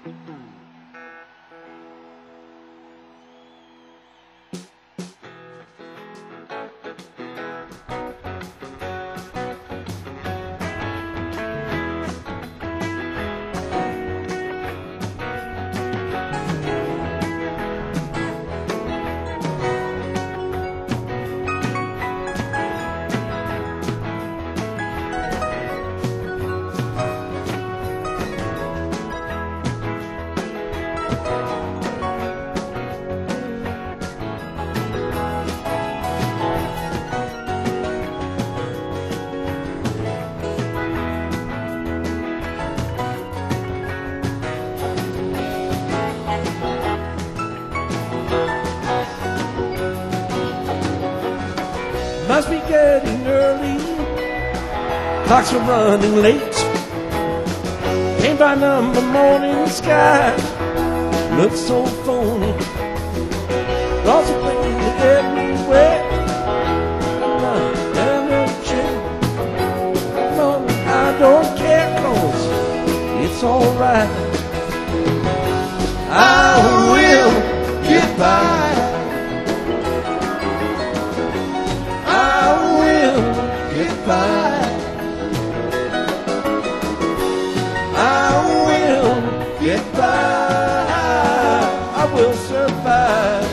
Must be getting early, clocks are running late. Paint by number morning sky looks so phony. Lots of things everywhere. No, I don't care, 'cause it's alright. I will get by. I will get by. I will survive.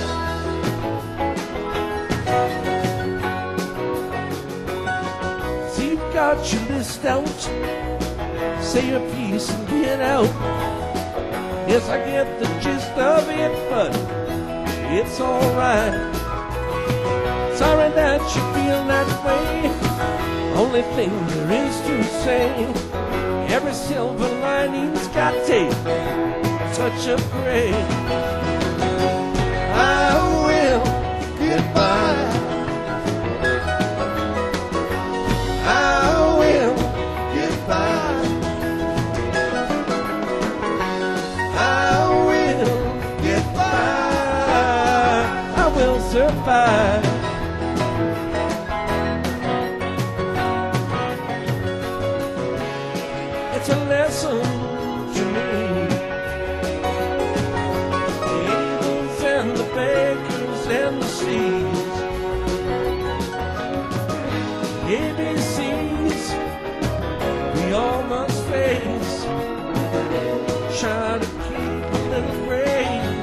See, you've got your list out. Say your piece and get out. Yes, I get the gist of it, but it's alright. Sorry that you feel that way. Only thing there is to say, every silver lining's got a touch of gray. I will get by. I will get by. I will get by. I will survive. It's a lesson to me. The angels and the bakers and the seas, the ABCs we all must face. Try to keep a little grace.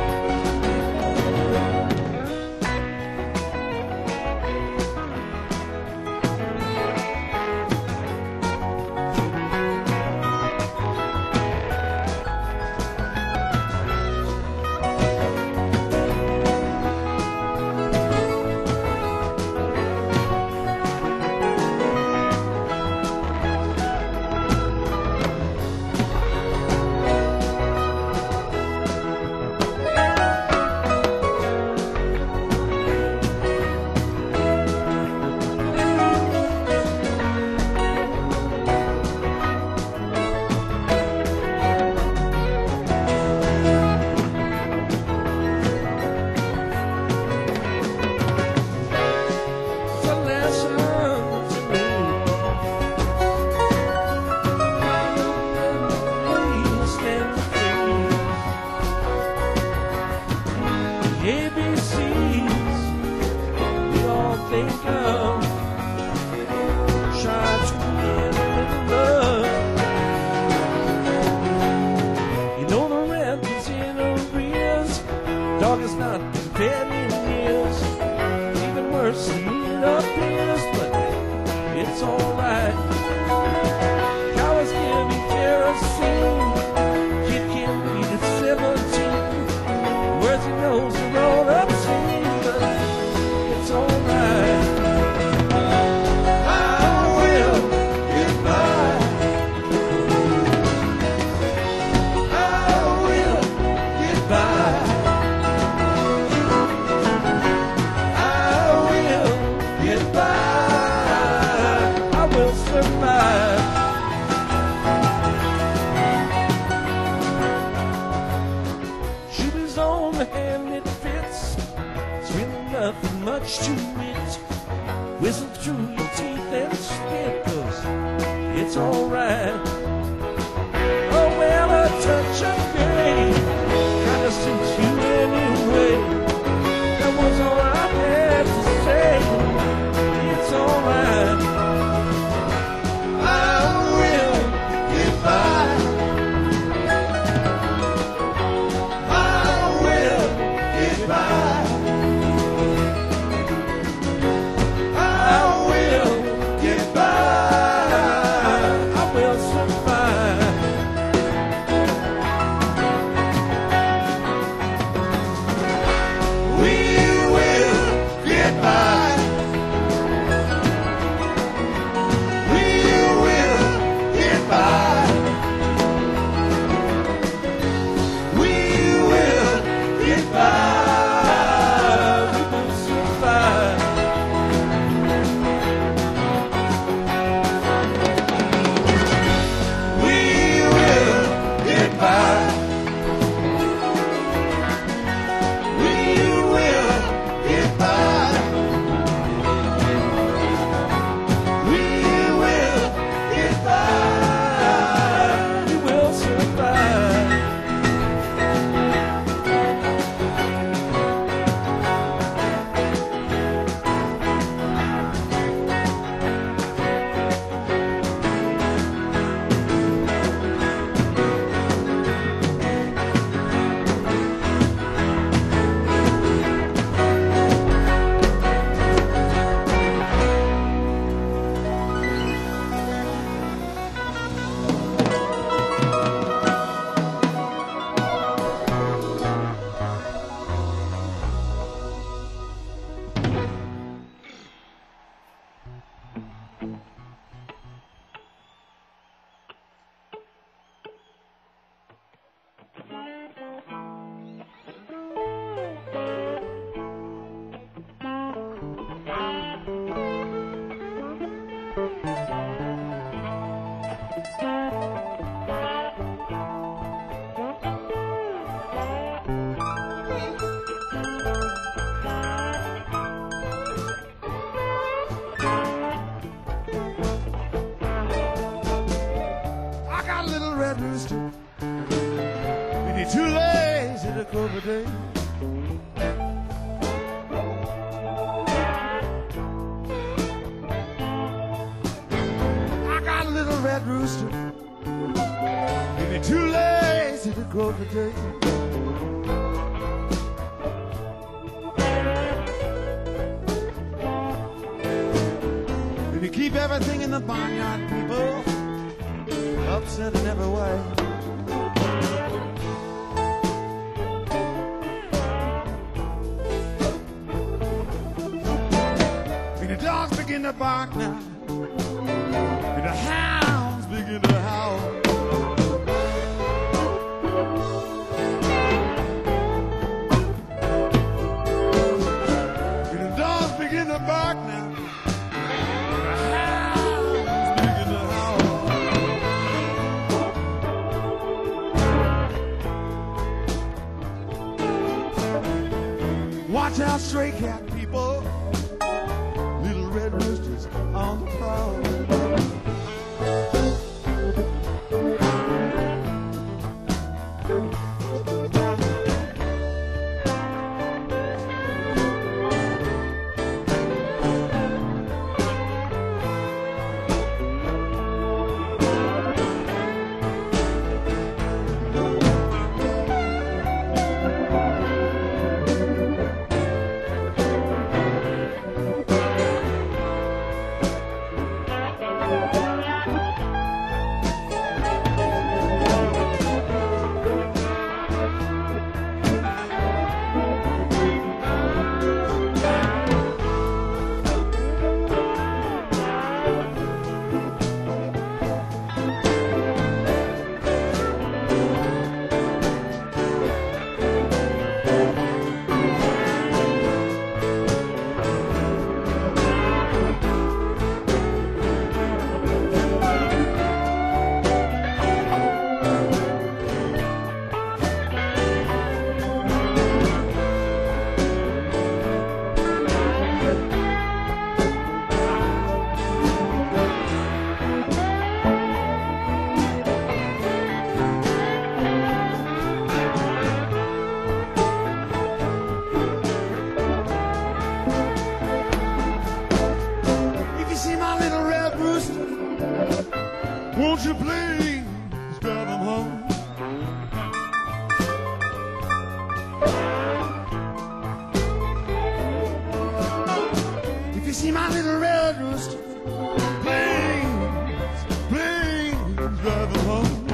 ABCs we all think of. Try to live in love. You know the rent is in arrears. Dog is not prepared in years. Even worse than it appears, but it's alright. Cow is giving kerosene. Kid can't read at 17. Words he knows are all obscene, but it's alright. I will get by. I will get by. I will get by. I will survive. Shoes on the hand it fits. It's really nothing much to it. Whistle through your teeth and spit, 'cause it's alright. Oh well, a touch of You're too lazy to cook a day. I got a little red rooster. And you're too lazy to crow today. And you keep everything in the barnyard, people, upset in every way. And the dogs begin to bark now, and the hounds begin to howl. And the dogs begin to bark now, and the hounds begin to howl. Watch out, stray cat people, little red roosters on the prowl. Won't you please drive them home? If you see my little red rooster, please, please drive them home.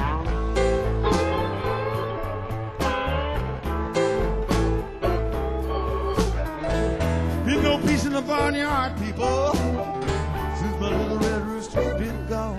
Been no peace in the barnyard, people, since my little red rooster's been gone.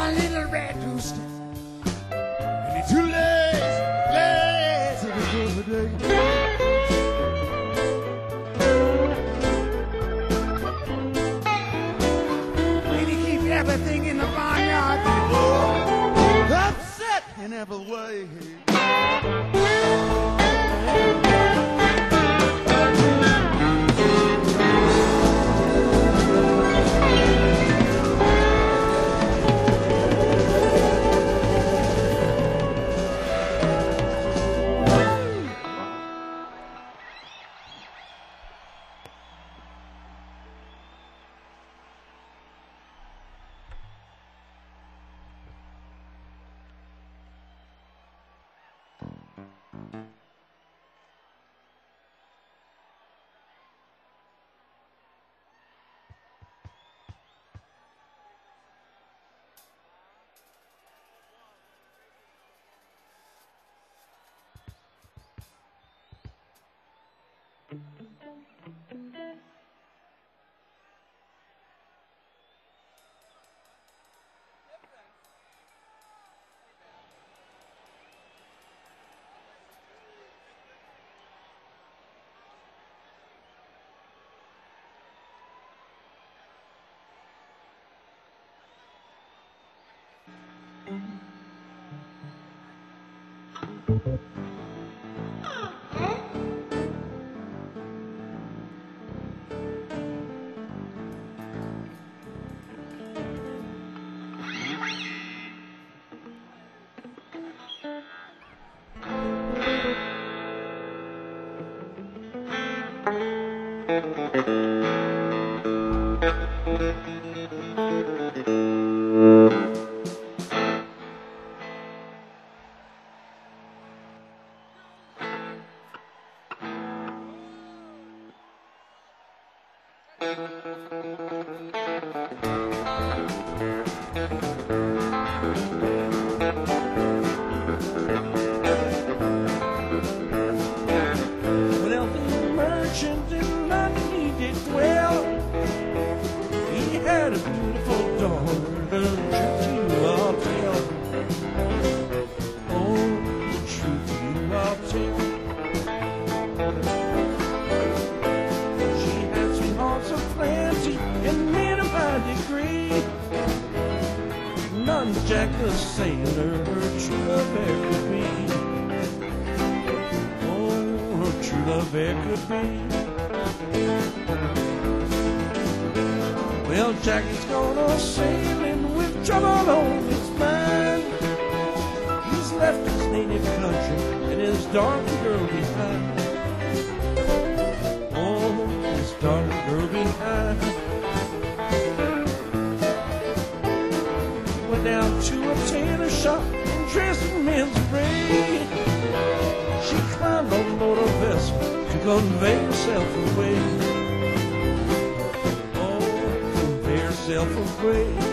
my little red rooster. And he too late to the good day. When he keep everything in the barnyard, people, upset in every way. Jack the sailor, her true love there could be. Oh, her true love there could be. Well, Jack is gone a sailing with trouble on his mind. He's left his native country and his darling girl behind. Oh, his darling girl behind. Down to a tailor shop and dressed in men's array. She climbed on board a vessel to convey herself away. Oh, convey herself away.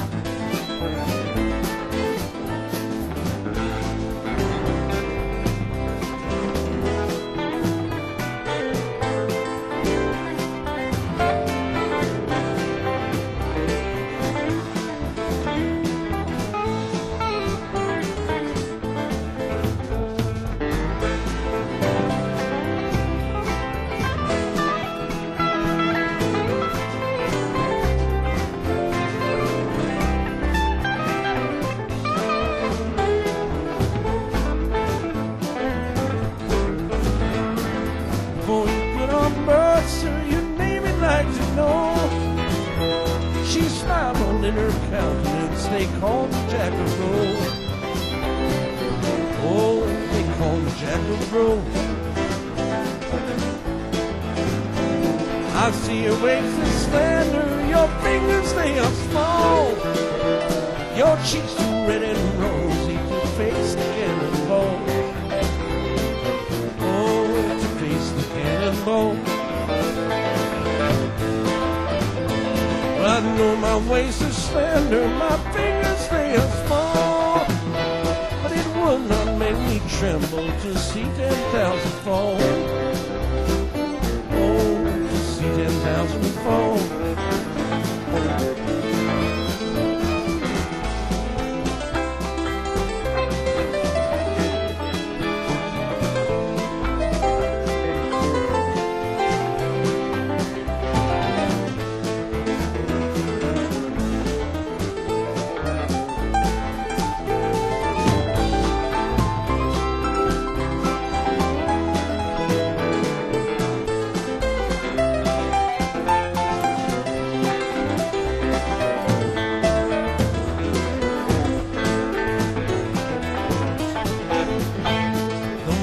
In her countenance they called Jack of Rose. Oh, they called Jack of Rose. I see your waist is slender, your fingers they are small, your cheeks too red and rosy to face the cannonball. Oh, to face the cannonball. I know my waist is slender, my fingers they are small, but it would not make me tremble to see 10,000 fall. Oh, to see 10,000 fall.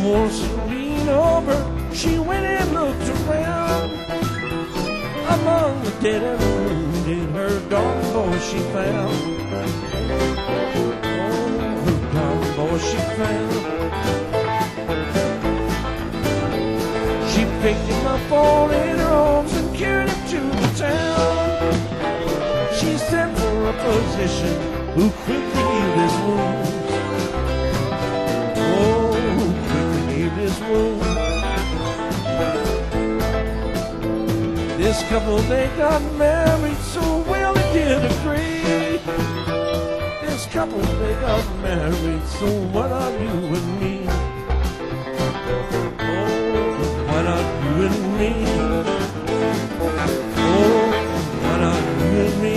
Once to lean over, she went and looked around. Among the dead and the wounded, her darling boy she found. Oh, her darling boy she found. She picked him up all in her arms and carried him to the town. She sent for a physician who quickly healed his wounds. Oh, who quickly healed his wounds. This couple, they got married, so well they did agree. This couple, they got married, so why not you and me? Oh, why not you and me? Oh, why not you and me?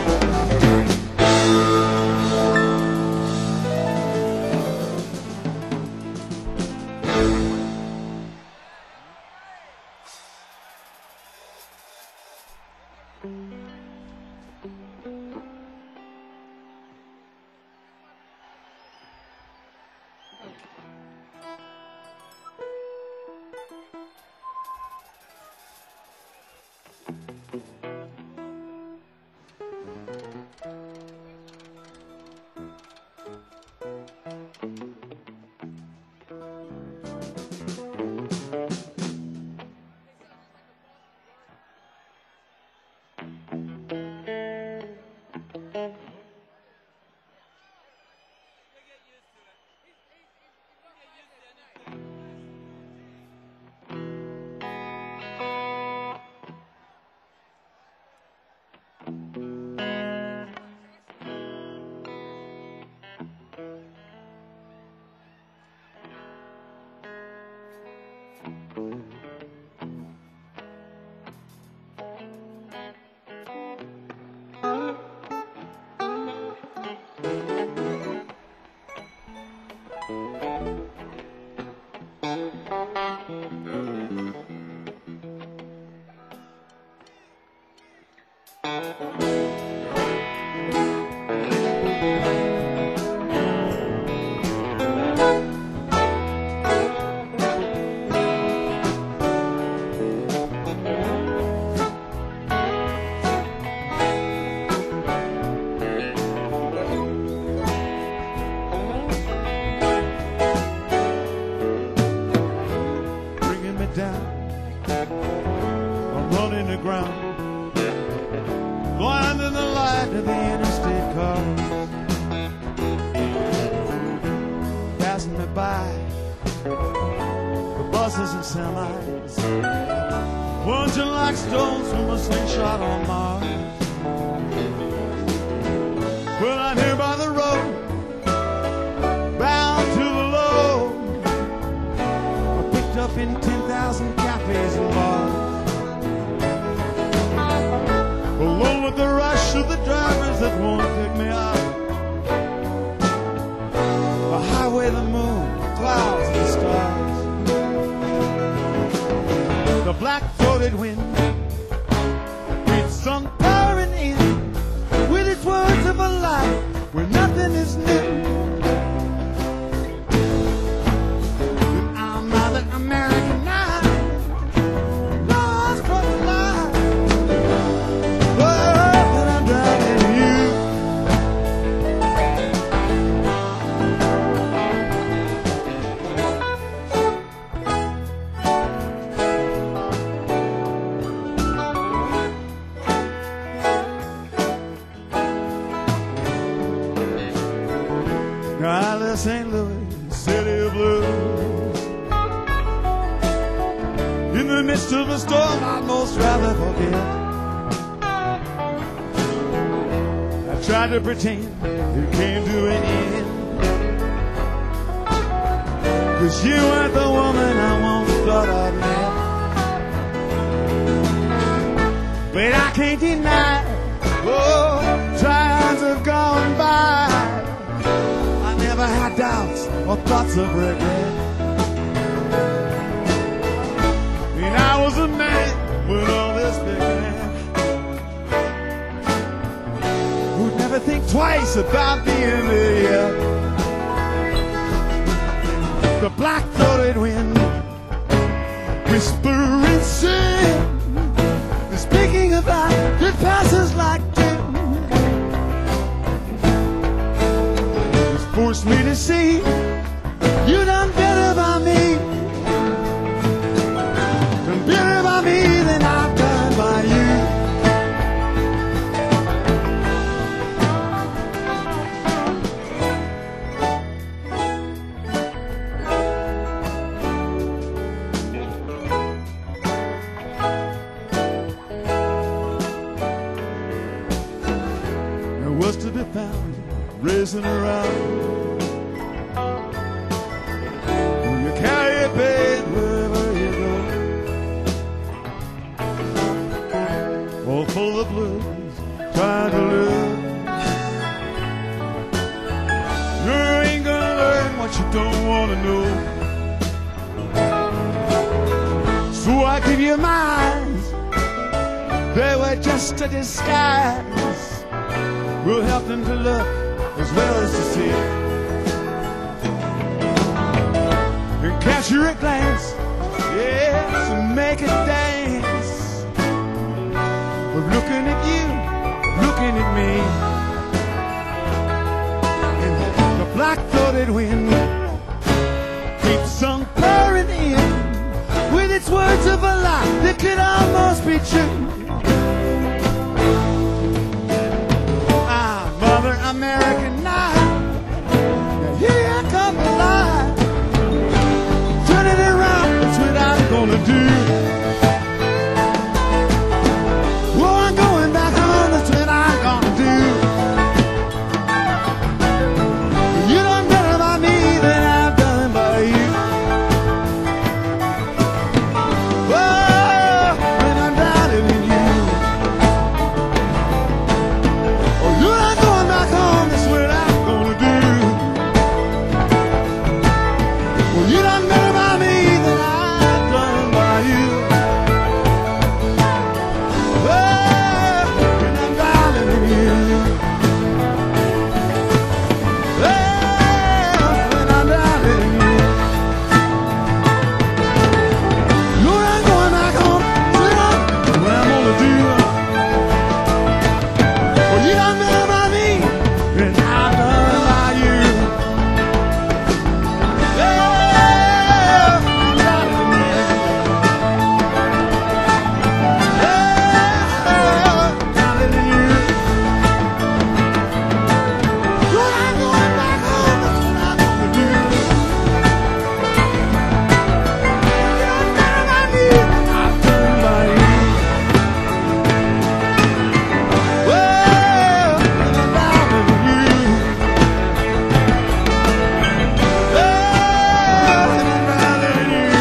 St. Louis, city of blues. In the midst of a storm I'd most rather forget. I tried to pretend it came to an end, 'cause you weren't the woman I once thought I'd met. But I can't deny, oh, times have gone by. I had doubts or thoughts of regret. And I was a man with all this big man who'd never think twice about being there yet. the black-throated wind, whispering sin, speaking of life that passes like dim. It's forced me to see you done better by me, done better by me than I've done by you. Was to be found racing around. You carry your pain wherever you go. All full of blues, trying to live. You ain't gonna learn what you don't wanna know. So I give you mine. They were just a disguise. We'll help them to look as well as to see, and catch you at glance, yes, and make it dance. We're looking at you, looking at me, and the black-throated wind keeps on pouring in with its words of a lie that could almost be true. American night, now here comes the light. Turn it around, that's what I'm gonna do. Oh, I'm going back home, that's what I'm gonna do. You done better by me than I've done by you. Oh, when I'm drowning in you. Oh, you done going back home, that's what I'm gonna do. Well, you done better by me than I've done by you. Oh, when I'm drowning in you. Oh, when I'm drowning in you. Lord, I'm going back home, that's what I'm gonna do. Well, you done better by me than I've done by you. Oh, I'm drowning in you. Oh, drowning in you. Lord, I'm going back home, that's what I'm gonna do. You done better by me than I've done by you. Oh, when I'm drowning in you. Oh, when I'm drowning in you.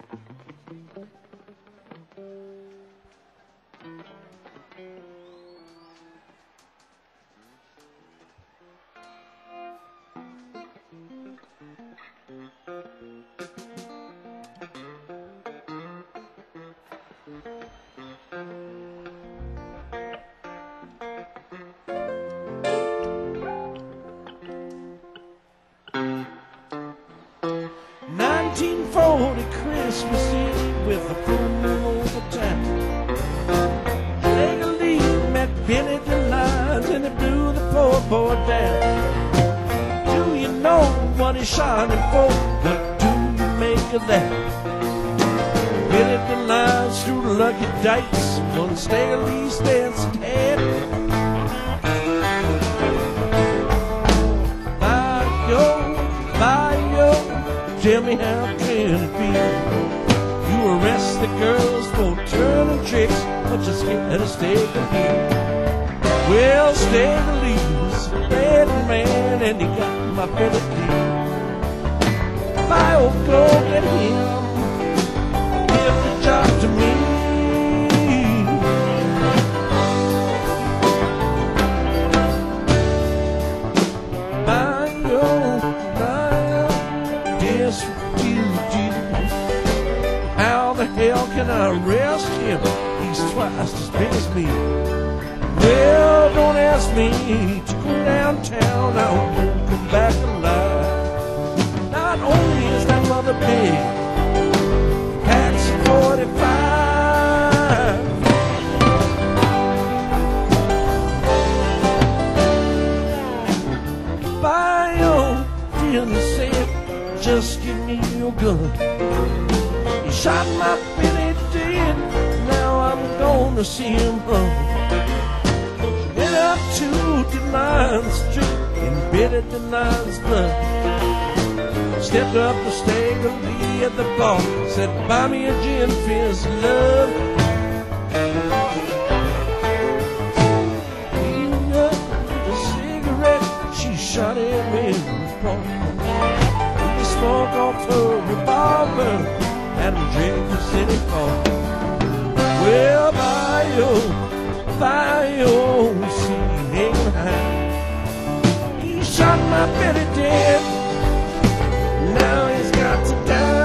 Christmas Eve with a full moon over town. Legally met Benny DeLines and he blew the poor boy down. Do you know what he's shining for? What do you make of that? Benny DeLines threw the lucky dice, one Staley's dancing head. Tell me how can it be? You arrest the girls for turning tricks, but you're scared of Staggerly. Well, Staggerly's a bad man, and he got my ability. My old go get him, give the job to me. How the hell can I arrest him? He's twice as big as me. Well, don't ask me to go downtown, I won't come back alive. Not only is that mother big, packs 45. Bio didn't say it, just give me your gun. He shot my Billy dead, now I'm gonna see him run. Went up to DeLine Street in Billy DeLine's blood. Stepped up to Staggerly at the bar, said, buy me a gin fizz, love. He got a cigarette, she shot him in the park. He smoked off her revolver, had him drink the city park. Well, bio, see him hanging high. He shot my Betty dead, now he's got to die.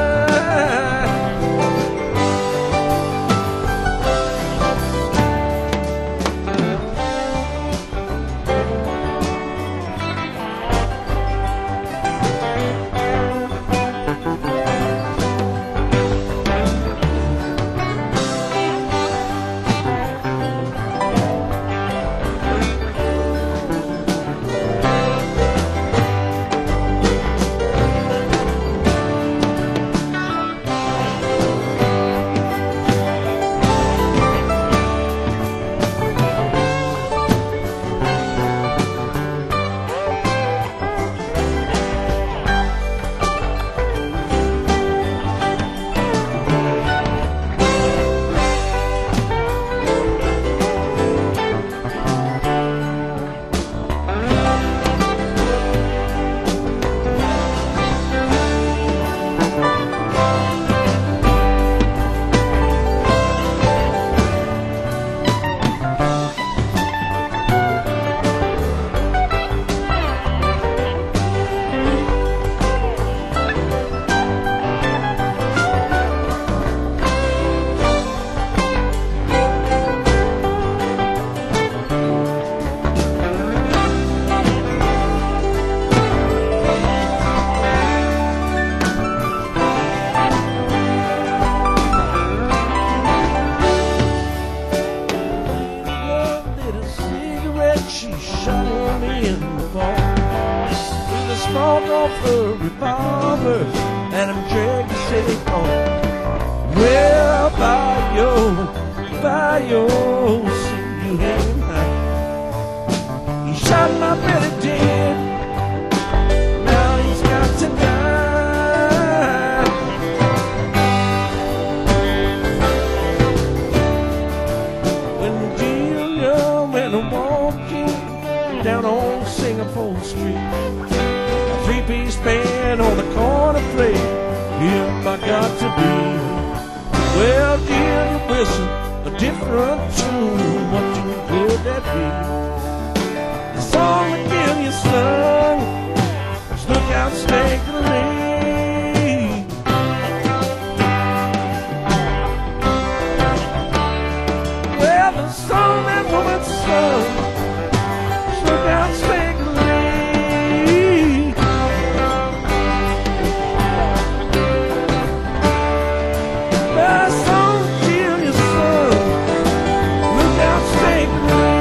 She shot him in the ball with a smoke off her revolver and him drag the city home. Well, bio, see you hanging high. He shot my Betty dead, now he's got to die. When Delia went and walked in down on Singapore Street, a three-piece band on the corner played, "If I got to be. Well, dear, you whistle a different tune. What tune could that be? The song again you sung was Look Out, Snake Lane. Well, the song that woman sung was Look Out, Snake Lane. The song again you sung, Look Out, Snake Lane.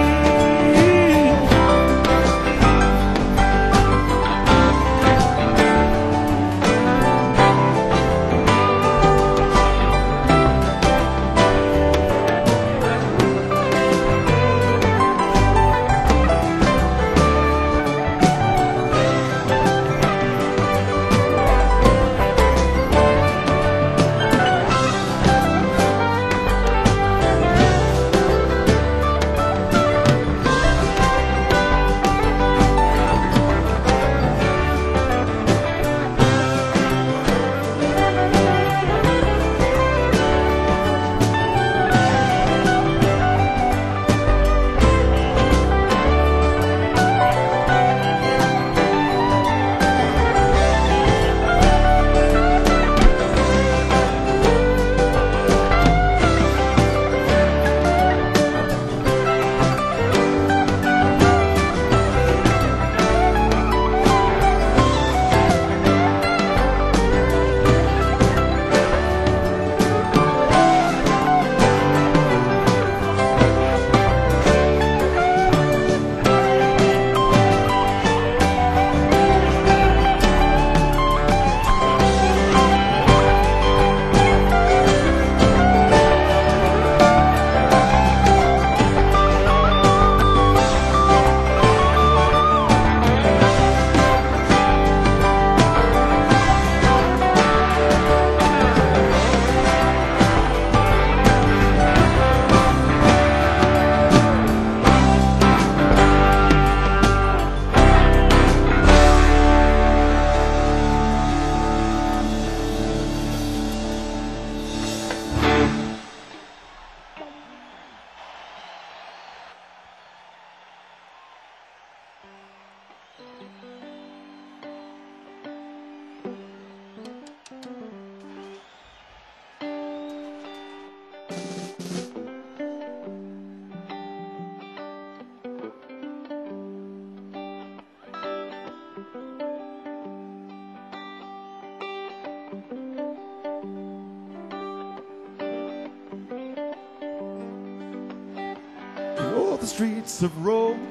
Oh, the streets of Rome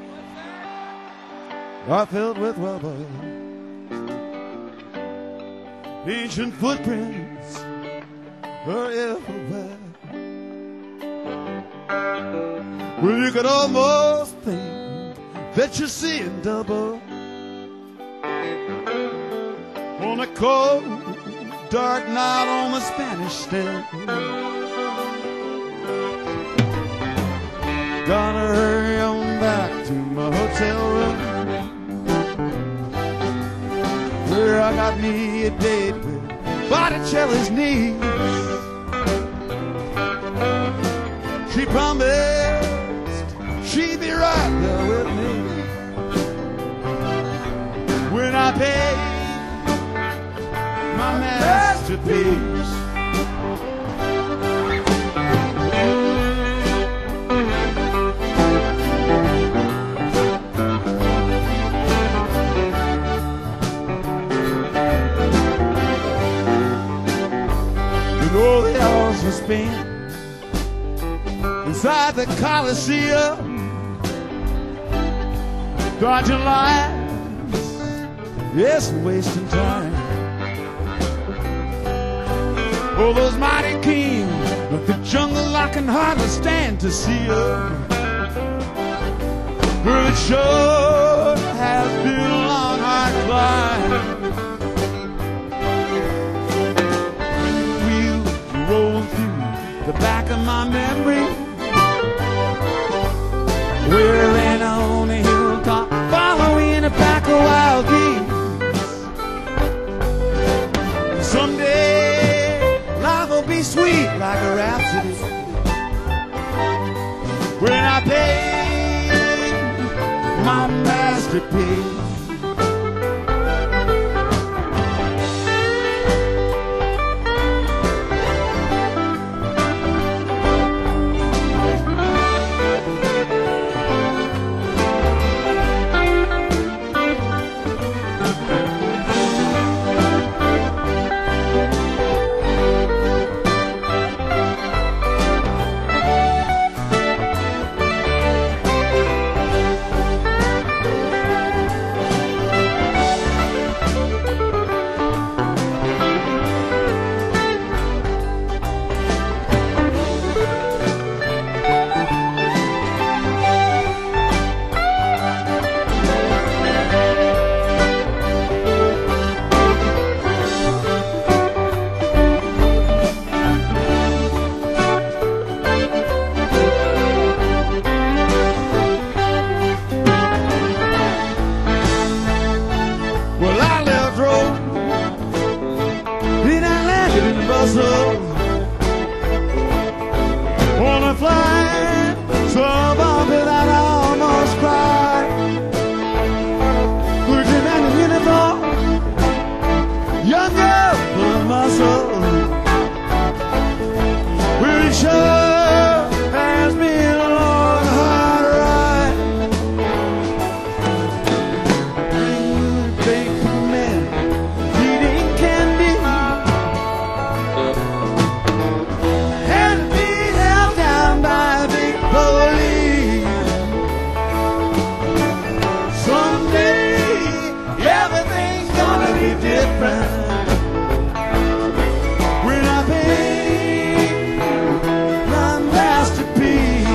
are filled with rubble. Ancient footprints are everywhere. Well, you could almost think that you're seeing double on a cold, dark night on the Spanish Steps. Gonna hurry on back to my hotel room, where I got me a date with Botticelli's niece. She promised she'd be right there with me when I pay my masterpiece. Oh, the hours we spent inside the Coliseum, dodging lines, yes, wasting time. Oh, those mighty kings of the jungle, I can hardly stand to see her. Well, it sure has been a long, hard climb. Roll through the back of my memory, we're laying on a hilltop, following a pack of wild geese. Someday masterpiece. Wanna fly so above it that I almost cried. Working in a uniform, young girl full of muscle. Really sure has been a long, hard ride. Big man eating candy. When I paint my masterpiece,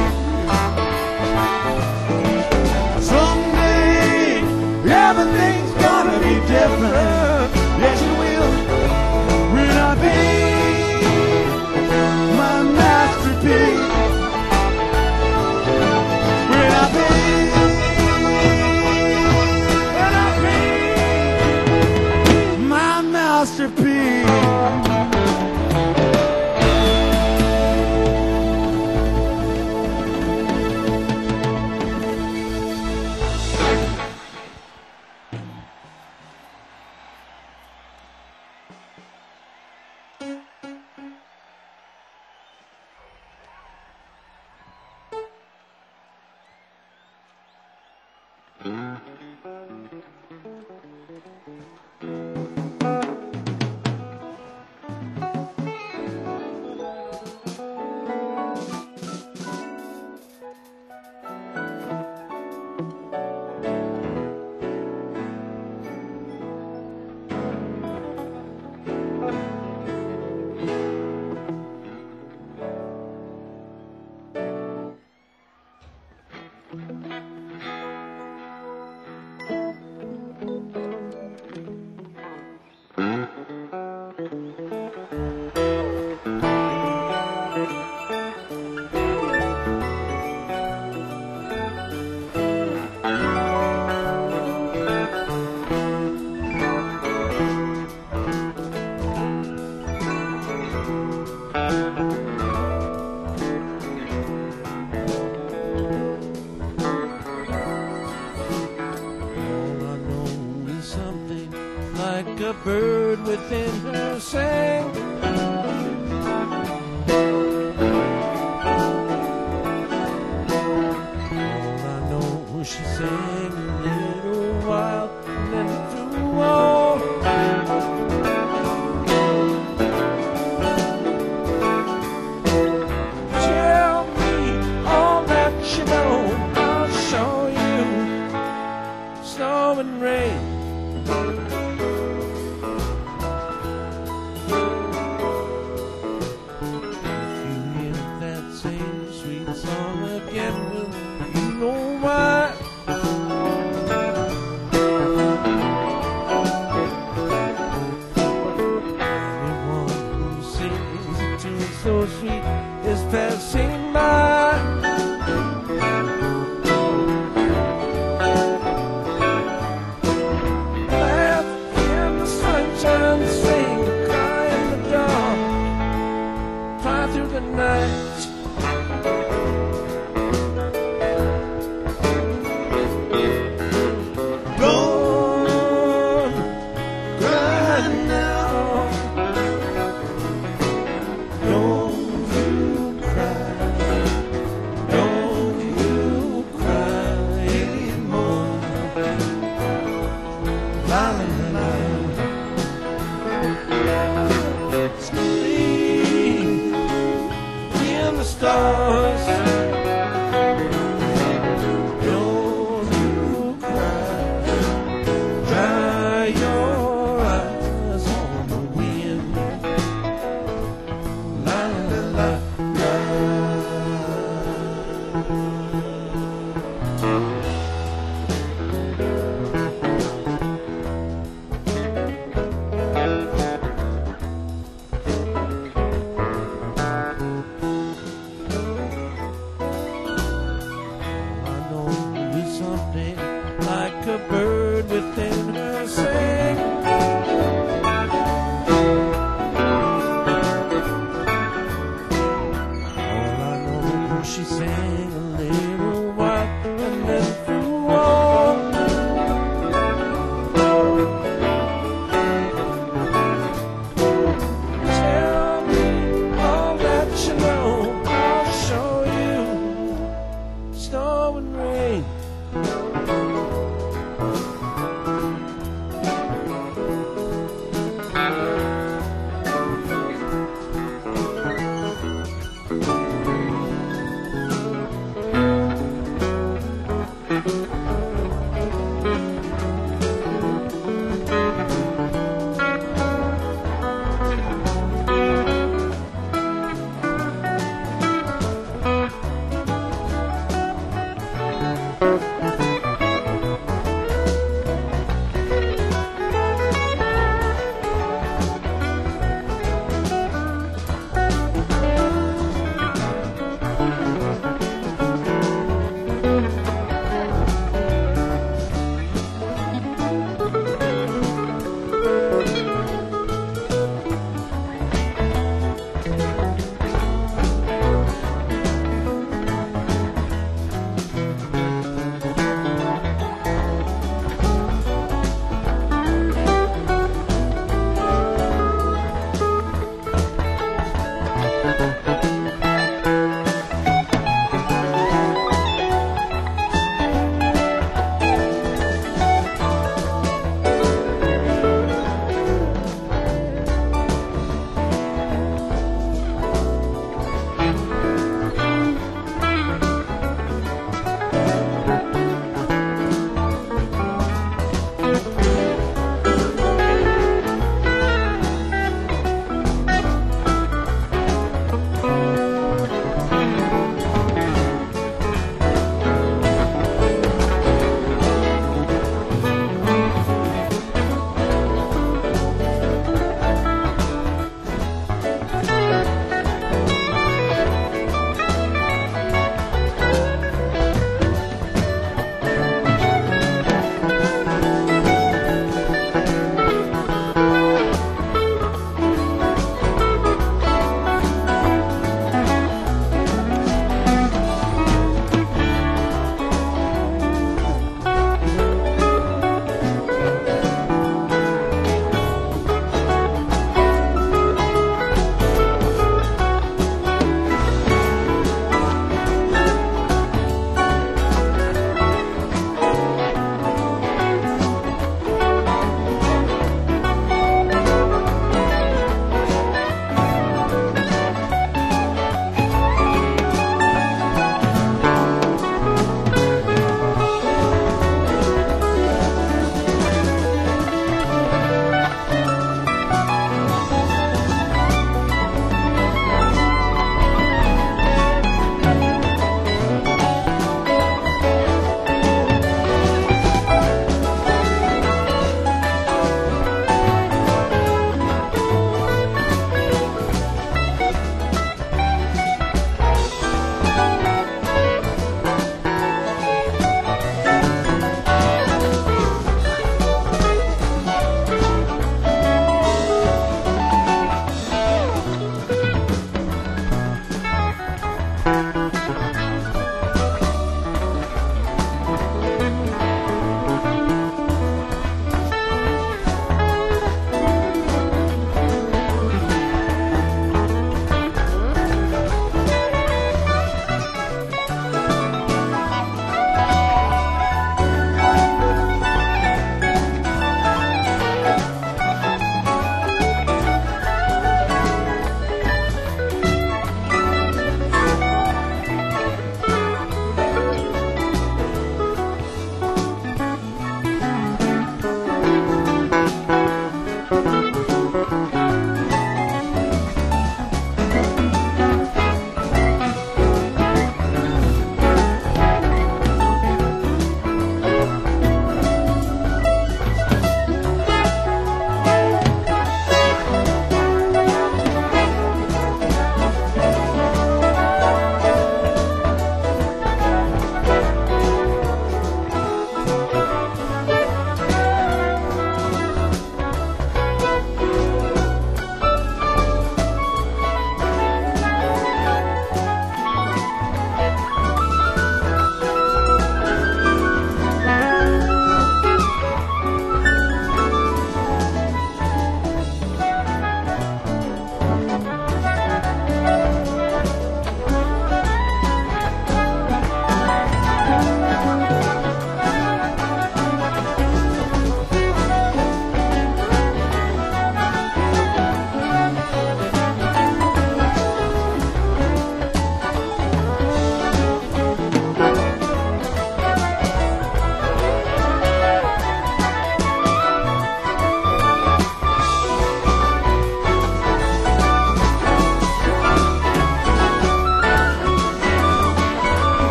someday everything's gonna be different. Yes, it will. When I paint my masterpiece, when I paint masterpiece. Like a bird within her sang. All I know, she sang a little while and then too long. Tell me all that you know, I'll show you snow and rain. So sweet is passing by. Laugh la. Scream in the stars. Don't you cry. Dry your eyes on the wind. La la la la.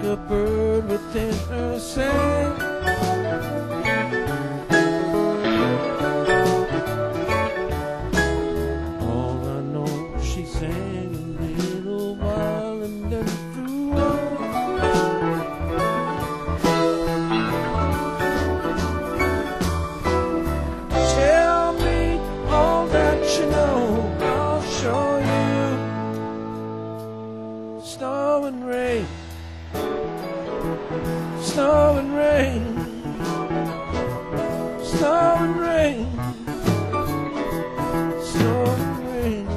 a bird within her sang. All I know, she sang a little while and then threw up. Tell me all that you know, I'll show you. Snow and rain, snow and rain, snow and rain, snow and rain.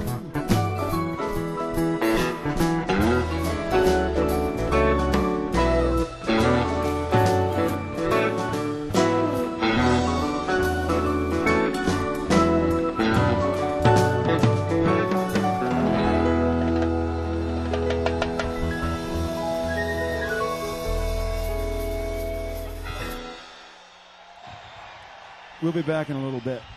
We'll be back in a little bit.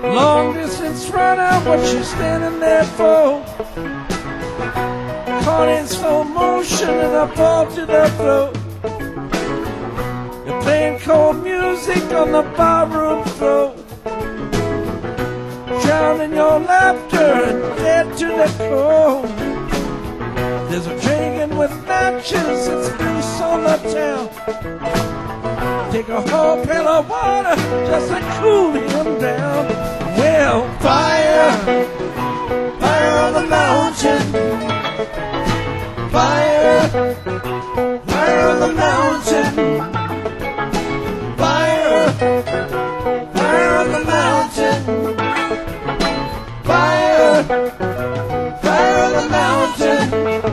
Long distance runner, what you standing there for? Caught in slow motion and I fall to the floor. You're playing cold music on the barroom floor, drowning your laughter and dead to the core. There's a dragon with matches, it's loose on the town. Take a whole pail of water just to cool him down. Well, fire, fire on the mountain. Fire, fire on the mountain. Fire, fire on the mountain. Fire, fire on the mountain.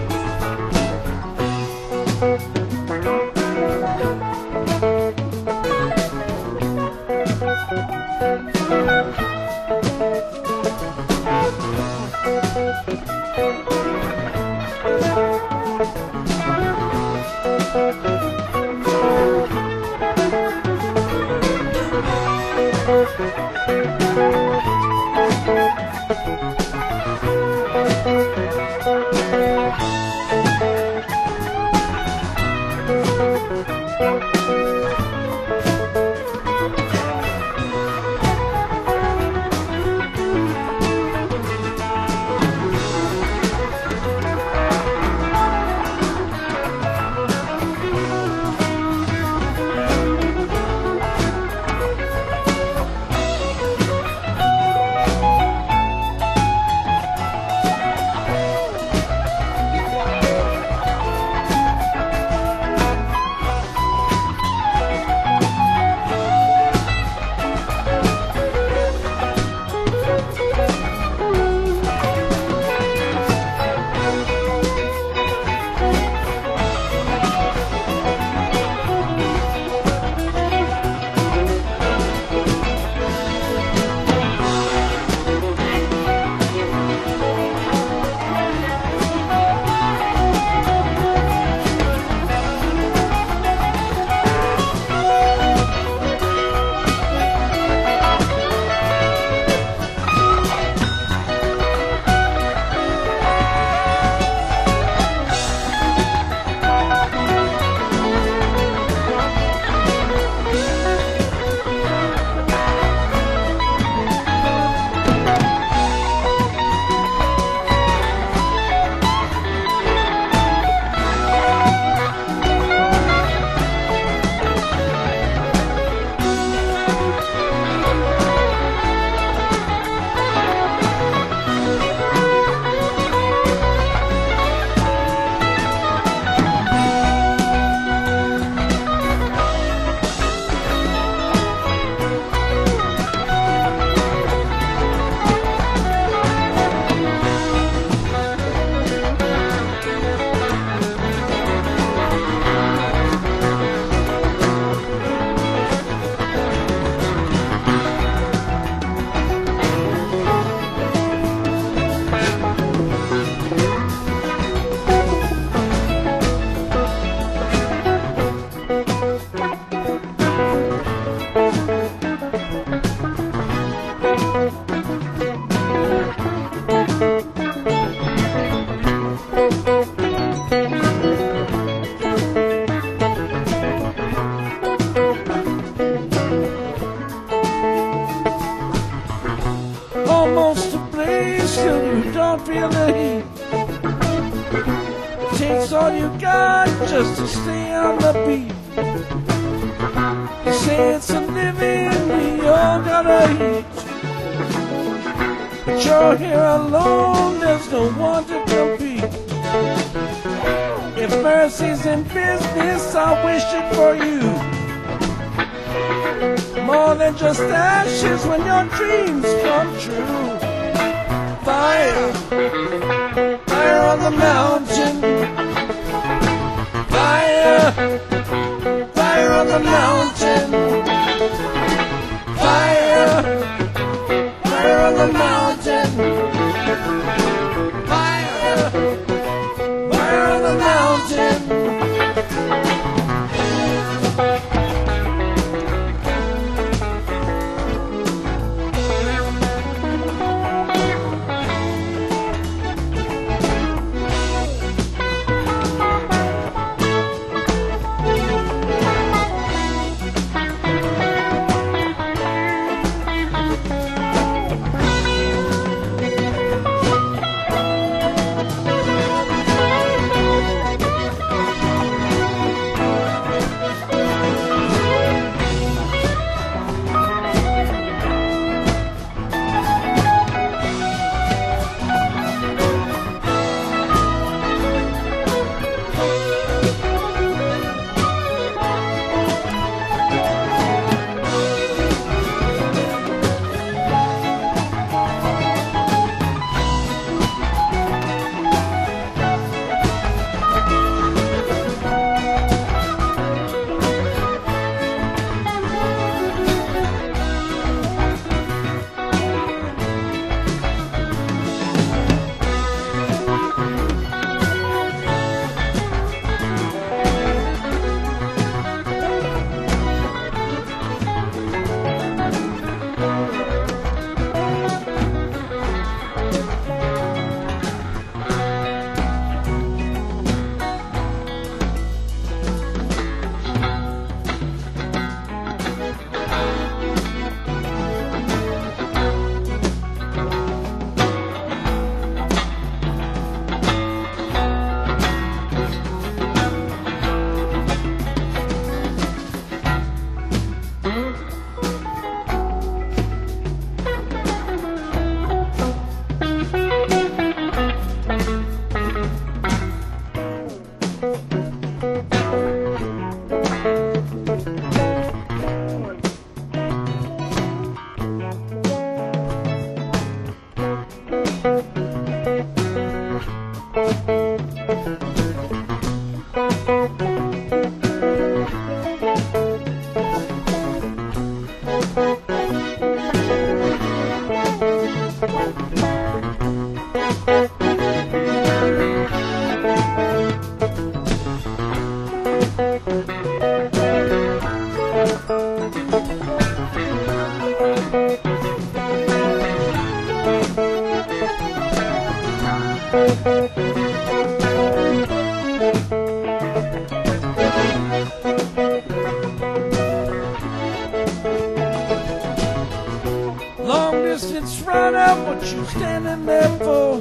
don't feel the heat. It takes all you got just to stay on the beat. You say it's a living we all gotta eat, but you're here alone, there's no one to compete. If mercy's in business, I wish it for you. More than just ashes when your dreams come true. Fire, fire on the mountain. Fire, fire on the mountain. Fire, fire on the mountain. Fire, fire on the mountain. Long distance runner, what you standing there for?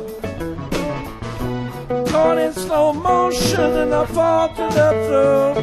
Caught in slow motion and I fall to the floor.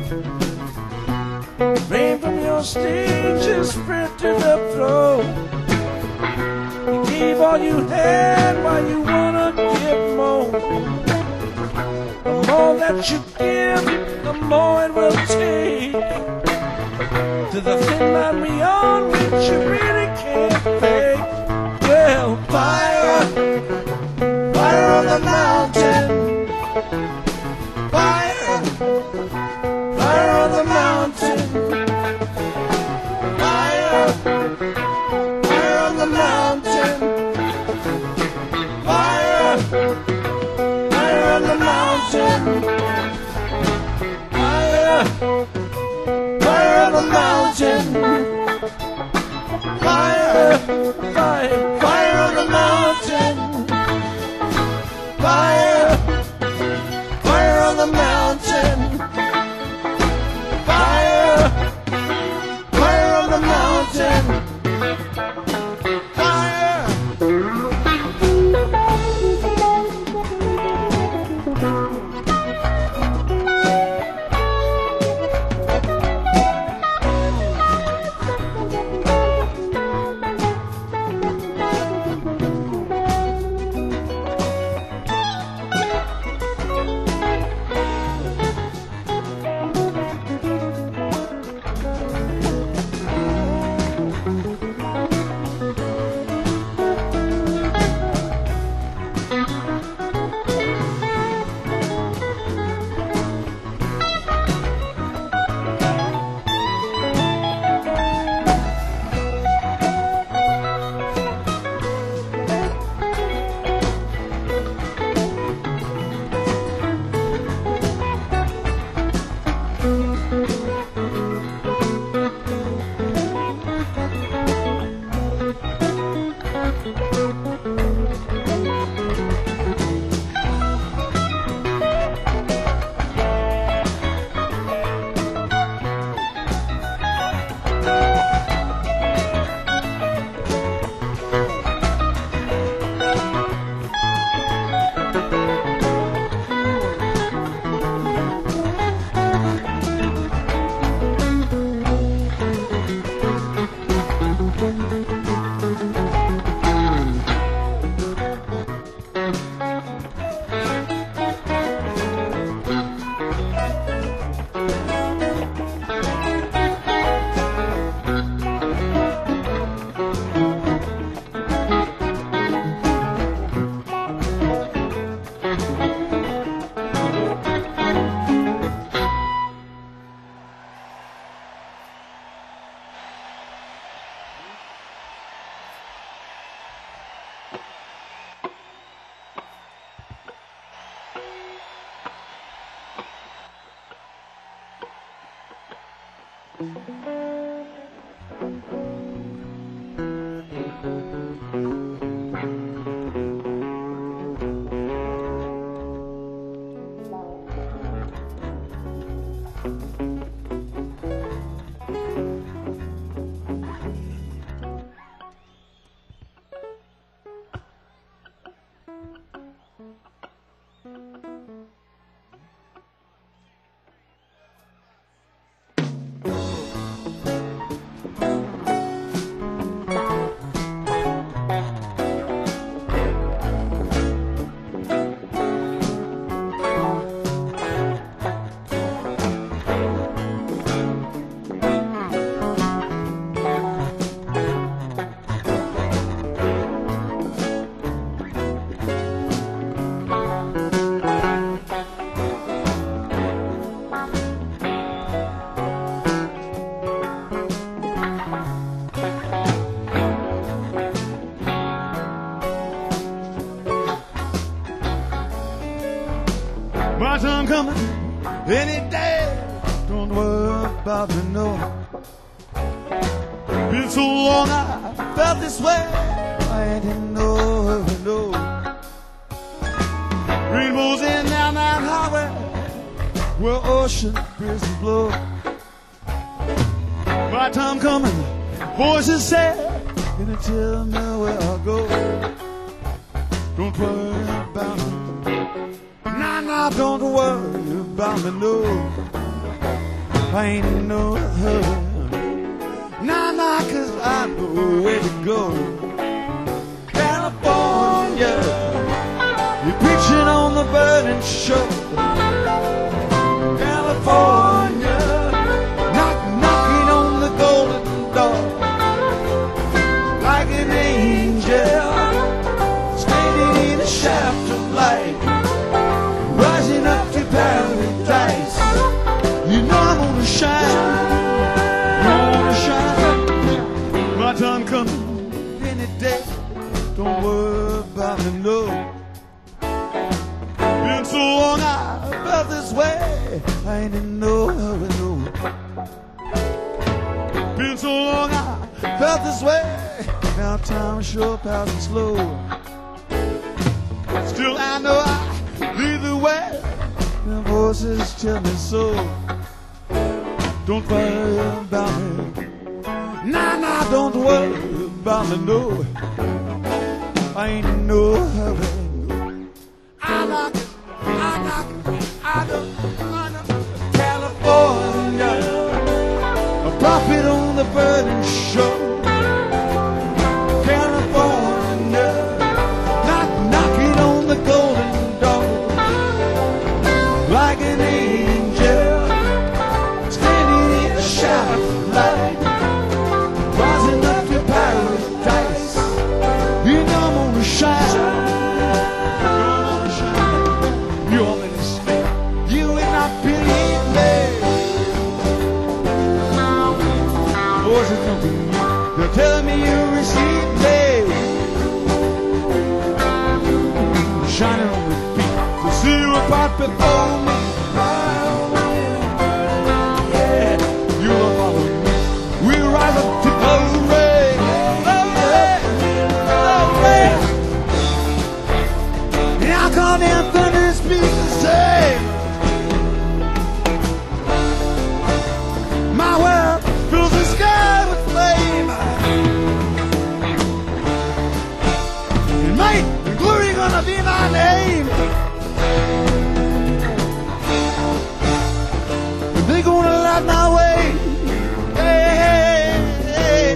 Rain from your stage is spread to the floor. You gave all you had, why you wanna give more? The more that you give, the more it will take. To the thin line we on, which you really can't fake. Well, fire, fire on the mountain. Fire, fire on the mountain. Fire, fire on the mountain. Fire, fire on the mountain. Fire, fire on the mountain. Fire, fire, fire on the mountain. Fire, fire on the mountain. Fire, fire on the mountain. Fire. time coming any day. Don't worry about me, no. Been so long I felt this way. I ain't in no hurry, no. Rainbows in down that highway where ocean breezes blow. My time coming, voices say, can you tell me where I go? Don't worry about me. Nah, don't worry about me, no. I ain't in no hurry. Nah, 'cause I know where to go. California, you're preaching on the burning shore. California, knocking on the golden door. Like an angel, standing in a shaft of light, rising up to paradise. You know I'm gonna shine, I'm gonna shine. My time coming any day. Don't worry about me, no. Been so long I felt this way. I ain't in no hurry, no. Been so long I felt this way. Now time sure passing slow. Still I know I lead the way. The voices tell me so. Don't worry about me. Nah, don't worry about me, no. I ain't in no hurry. I knock, I know. California, a prophet on the burning shore. California, knocking on the golden door. Like an angel, standing in a shaft of light, rising up to paradise. You know I'm gonna shine. I'm gonna shine. You want me to stay? You ain't not believe me. Voices come to me. They're telling me you receive me. Shining on the beat to see you apart before me. Yeah, you will follow me. We'll rise up to glory. Glory. And I'll come down thunder and speak the same. My world fills the sky with flame. And might and glory gonna be my name. And they gonna light my way. Hey, hey.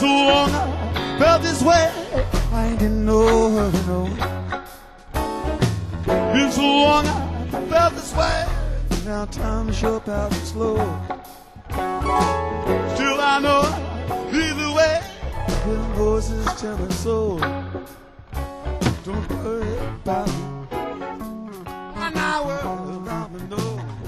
so long I felt this way. I ain't didn't know her, no. Been so long I felt this way. Now time is sure passing slow. Still I know either way, them voices tell me so. Don't worry about me. I'm not worried about me, no.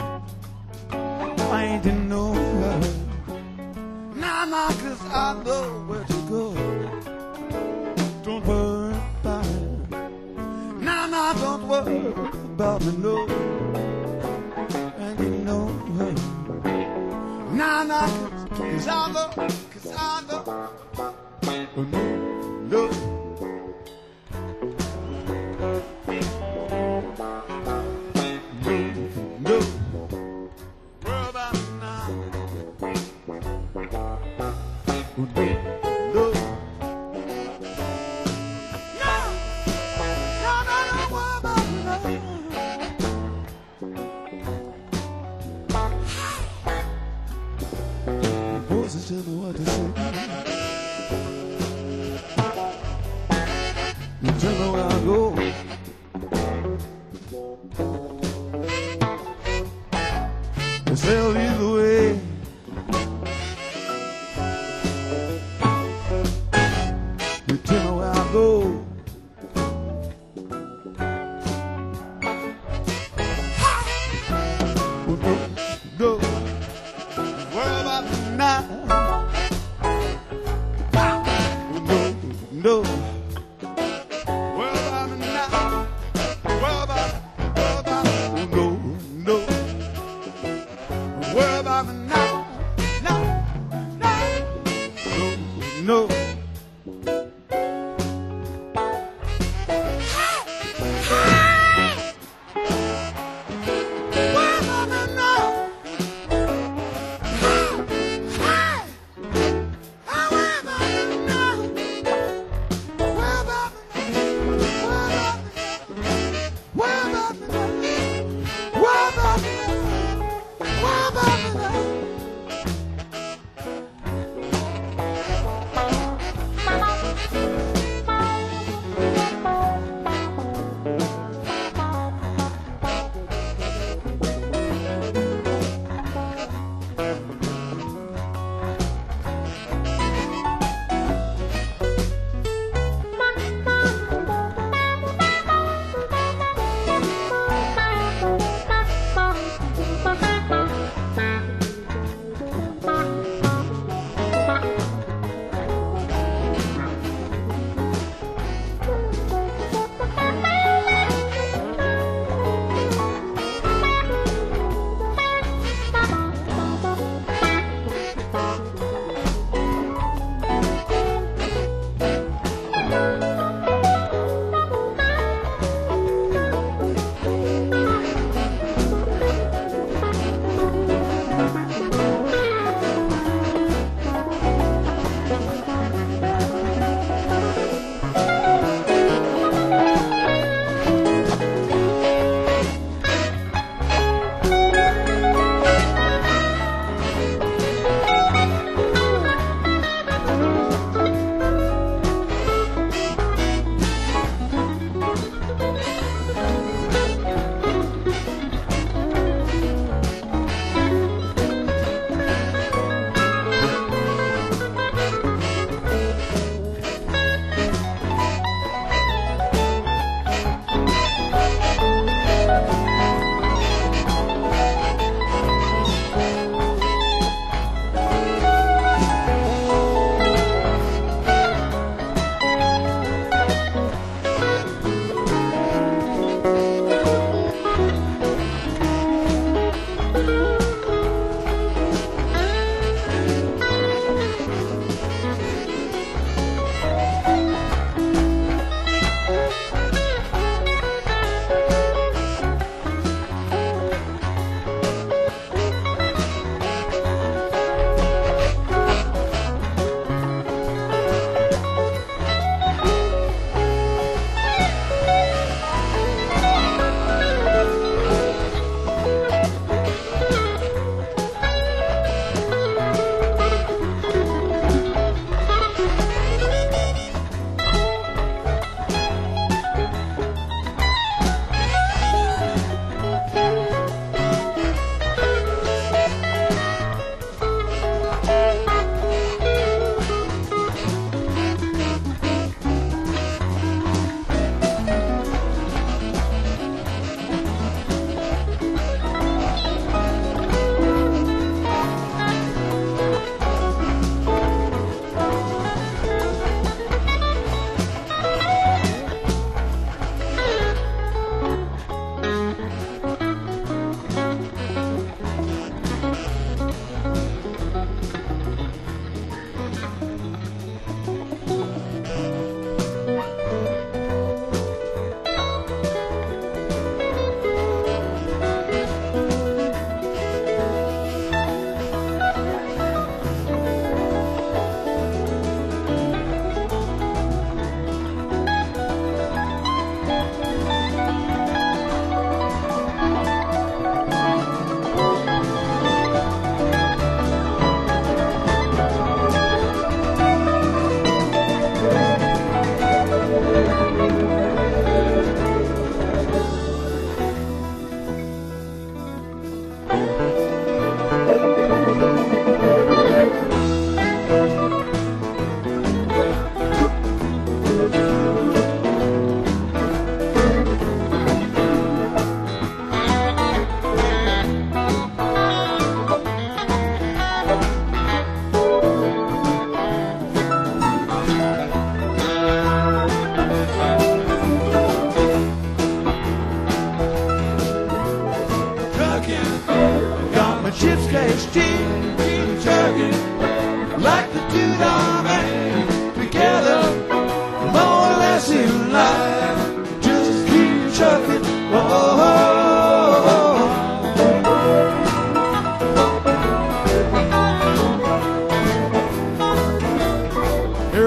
I ain't didn't know her. Nah, 'cause I know where to go. Don't worry about it. Nah, don't worry about me, no. I didn't know her. Nah, 'cause I know, 'cause I know. Oh, no. No. Worry about me now. Oh, no. Voices tell me what to say. You tell me where I go. They sail either way. You tell me where I go. Oh, no, no. Worry about me now. No. Worry about me now. Worry about me. Oh, no. Worry about me now. No.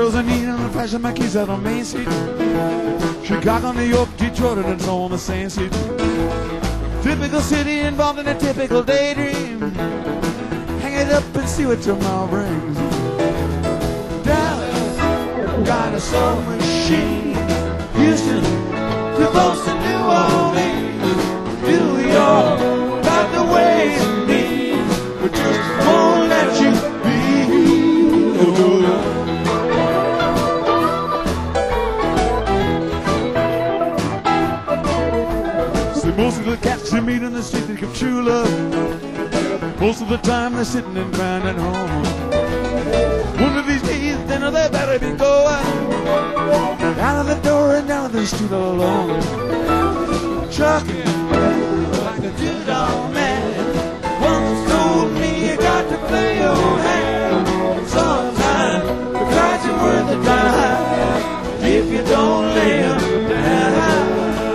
girls are neat and flashing my keys out on Main Street. Chicago, New York, Detroit, and it's all on the same street. Typical city involved in a typical daydream. Hang it up and see what tomorrow brings. Dallas, got a soul machine. Houston, to Boston, New Orleans. New York, got the ways and means, but just won't let you be. Oh, most of the cats you meet in the street think of true love. Most of the time they're sitting and crying at home. One of these days, then they better be going out of the door and down the street all alone. Trucking like a good old man once told me you got to play your hand. Sometimes the price is worth the time if you don't lay 'em down.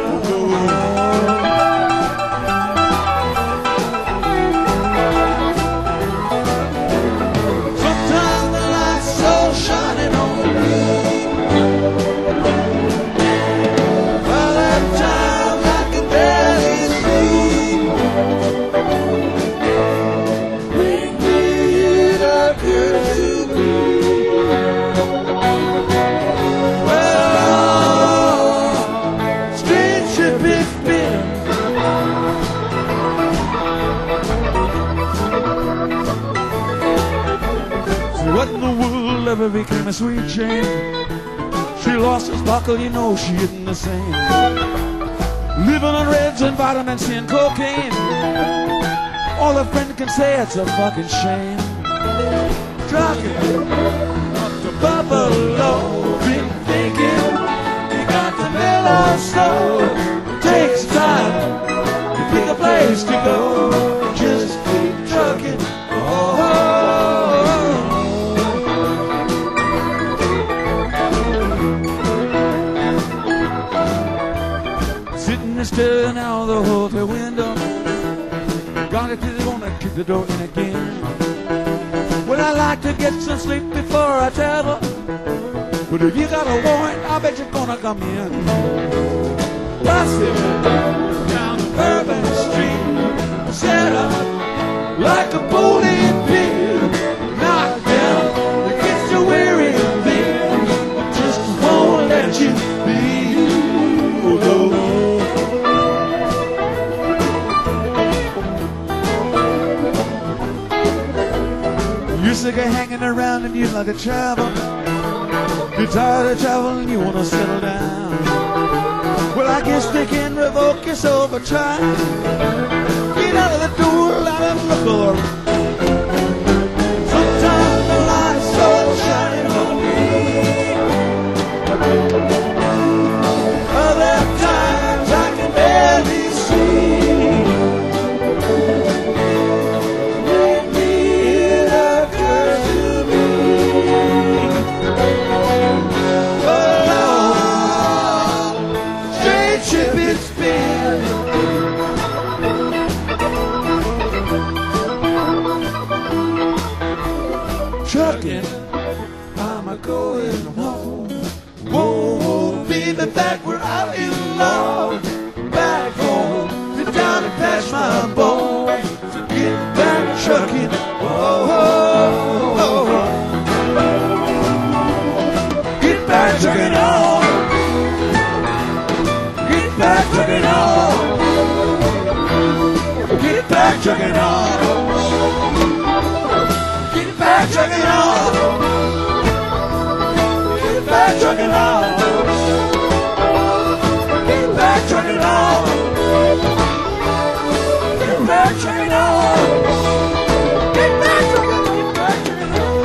Ever became a sweet Jane. She lost her sparkle, you know she isn't the same. Living on reds and vitamin C and cocaine. All a friend can say, it's a fucking shame. Trucking up to Buffalo, been thinking you got to mellow slow. Takes time to pick a place to go. Just keep trucking. Staring out the hotel window, gonna kick the door in again. Well, I like to get some sleep before I travel, but if you got a warrant, I bet you're gonna come in. Busted down Urban Street, set up like a bowling pin, knocked down against your weary thing, just won't let you be. You're sick of hanging around and you'd like to travel. You're tired of traveling, you want to settle down. Well, I guess they can revoke your soul for trying. Get out of the door, out of the door. Sometimes the light's so shining on me. Other times I can barely see. Trucking, I'm a going home. Whoa, baby, back where I belong. Back home, to down and patch my bones. So get back trucking. Whoa, get back trucking on. Get back trucking on. Get back trucking on. Back trucking on. Get back trucking on. Get back trucking on. Get back trucking on. Get back trucking on. Get back trucking on.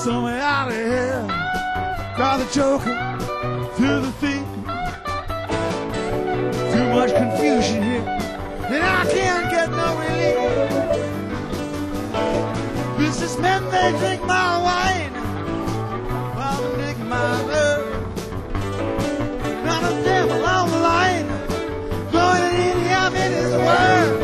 somewhere out of here. Got the joker to the thief. Too much confusion here, and I can't get no relief. Businessmen, they drink my wine, while I'm drinking my love. Got a devil on the line, going to eat him in his word.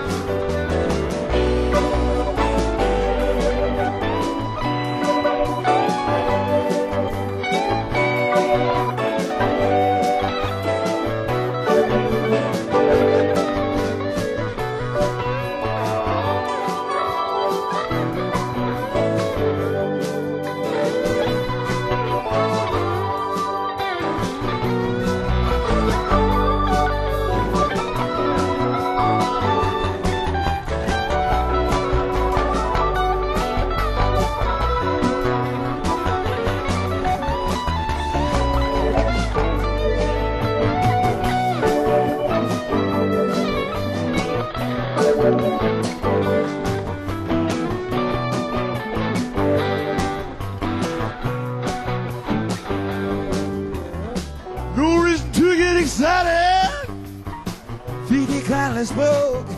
No reason to get excited. Feet kindly spoke.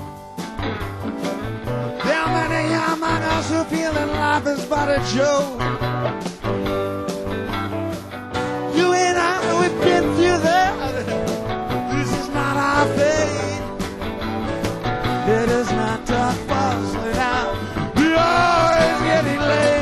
There are many among us who feel that life is but a joke. You and I, we've been through that. This is not our fate. It is not tough for us now. We're always getting late.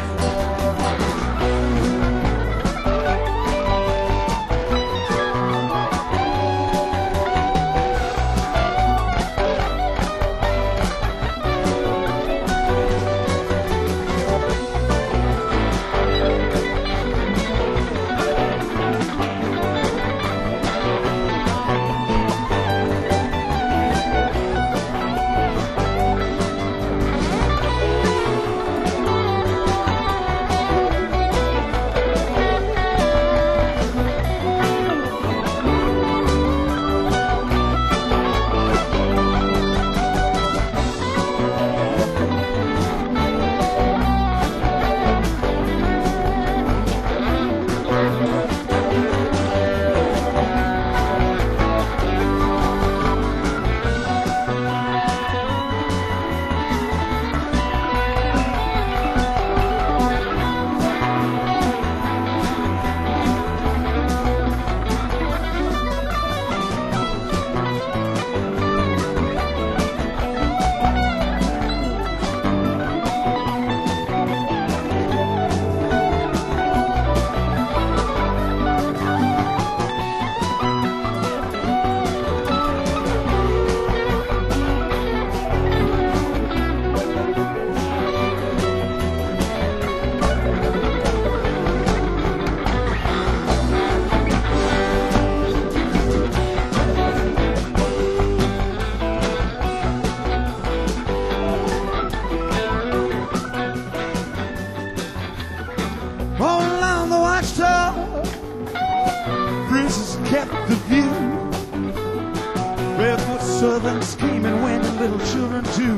Kept the view. Barefoot servants came and went, and little children too.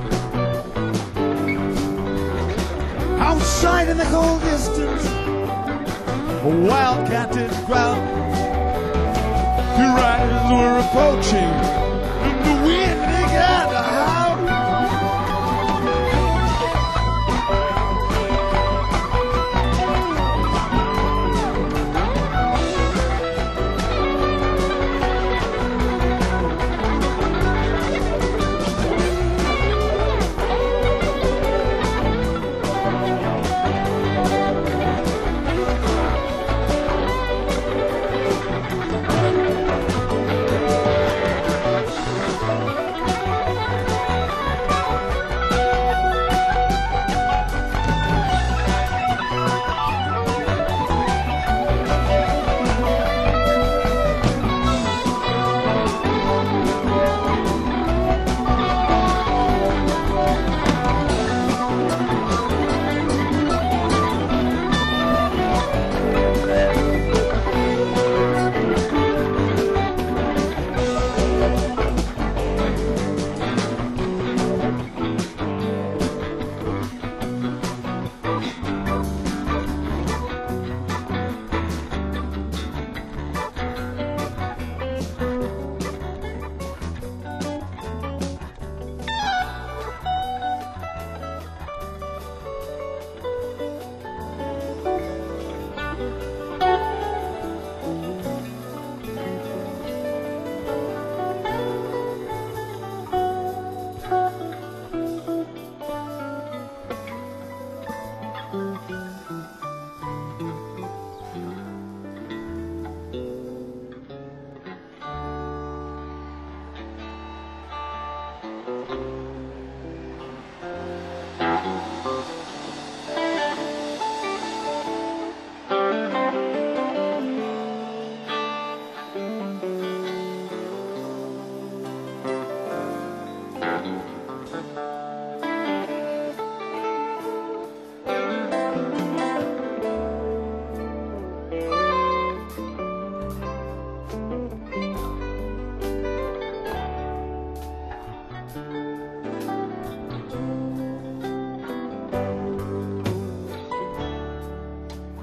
Outside in the cold distance, a wildcat did growl. The riders were approaching, and the wind began to howl.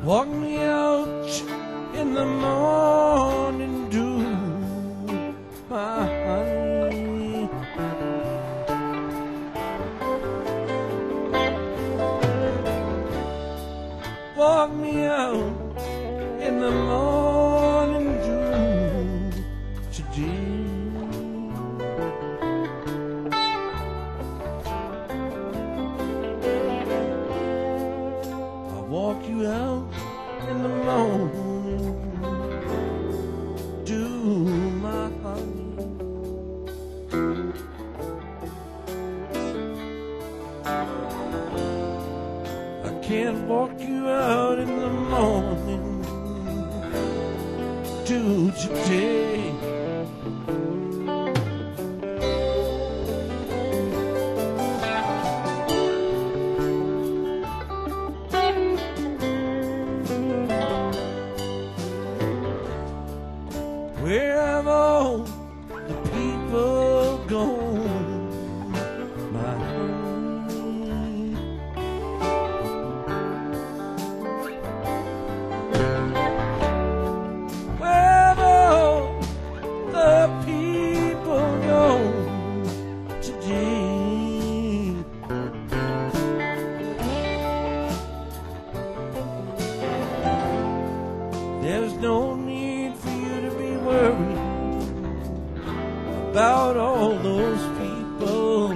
Walk me out in the morning dew, my honey. Walk me out in the morning dew today. I'll walk you out in the morning dew, my honey. I can't walk you out in the morning dew today. Where have all the people gone, my honey? Where have all the people gone today? There's no need for you to be worried about all those people.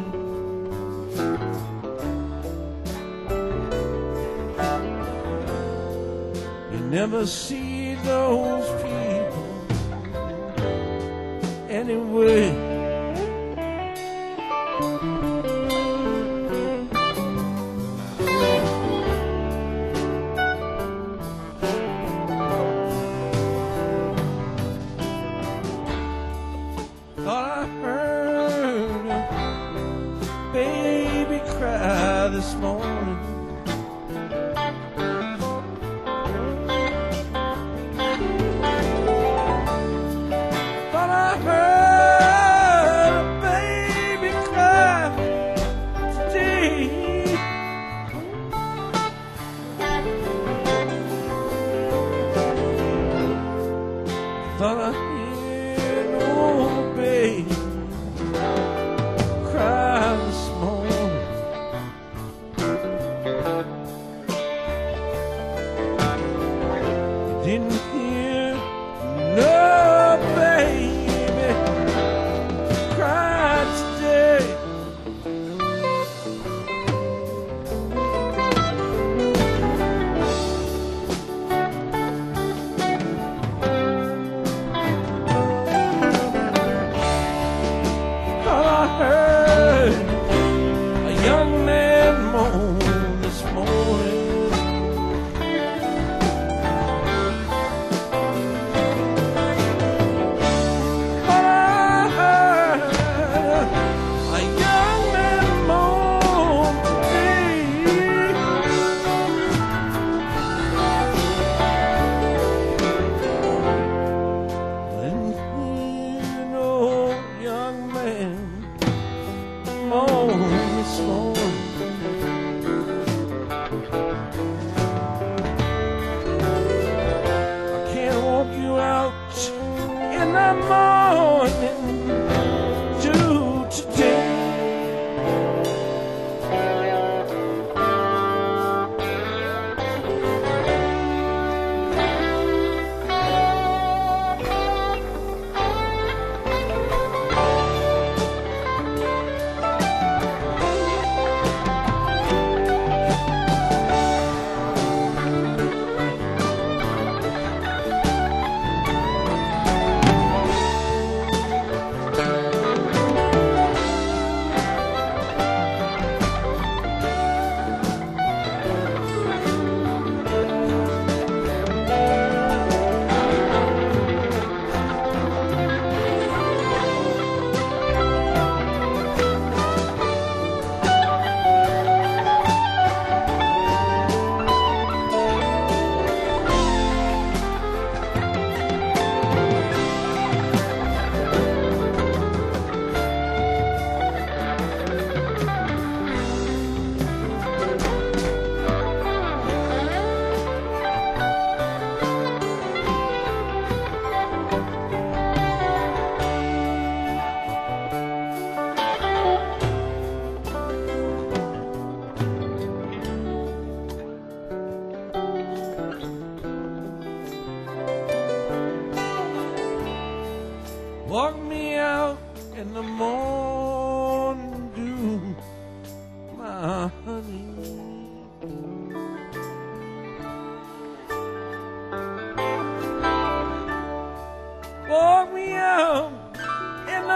You never see those people anyway. Thought I heard a baby cry this morning. Thought I heard a baby cry today. Thought I heard no baby cry this morning.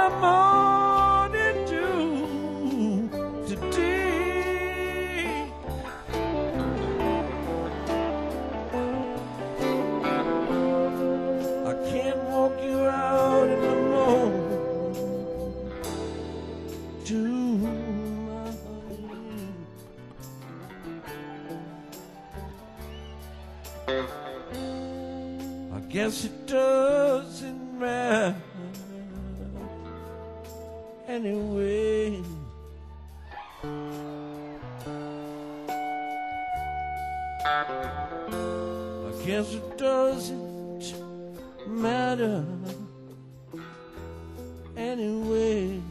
my morning dew today. I can't walk you out in the morning dew, my honey. I guess it doesn't matter anyway. I guess it doesn't matter anyway.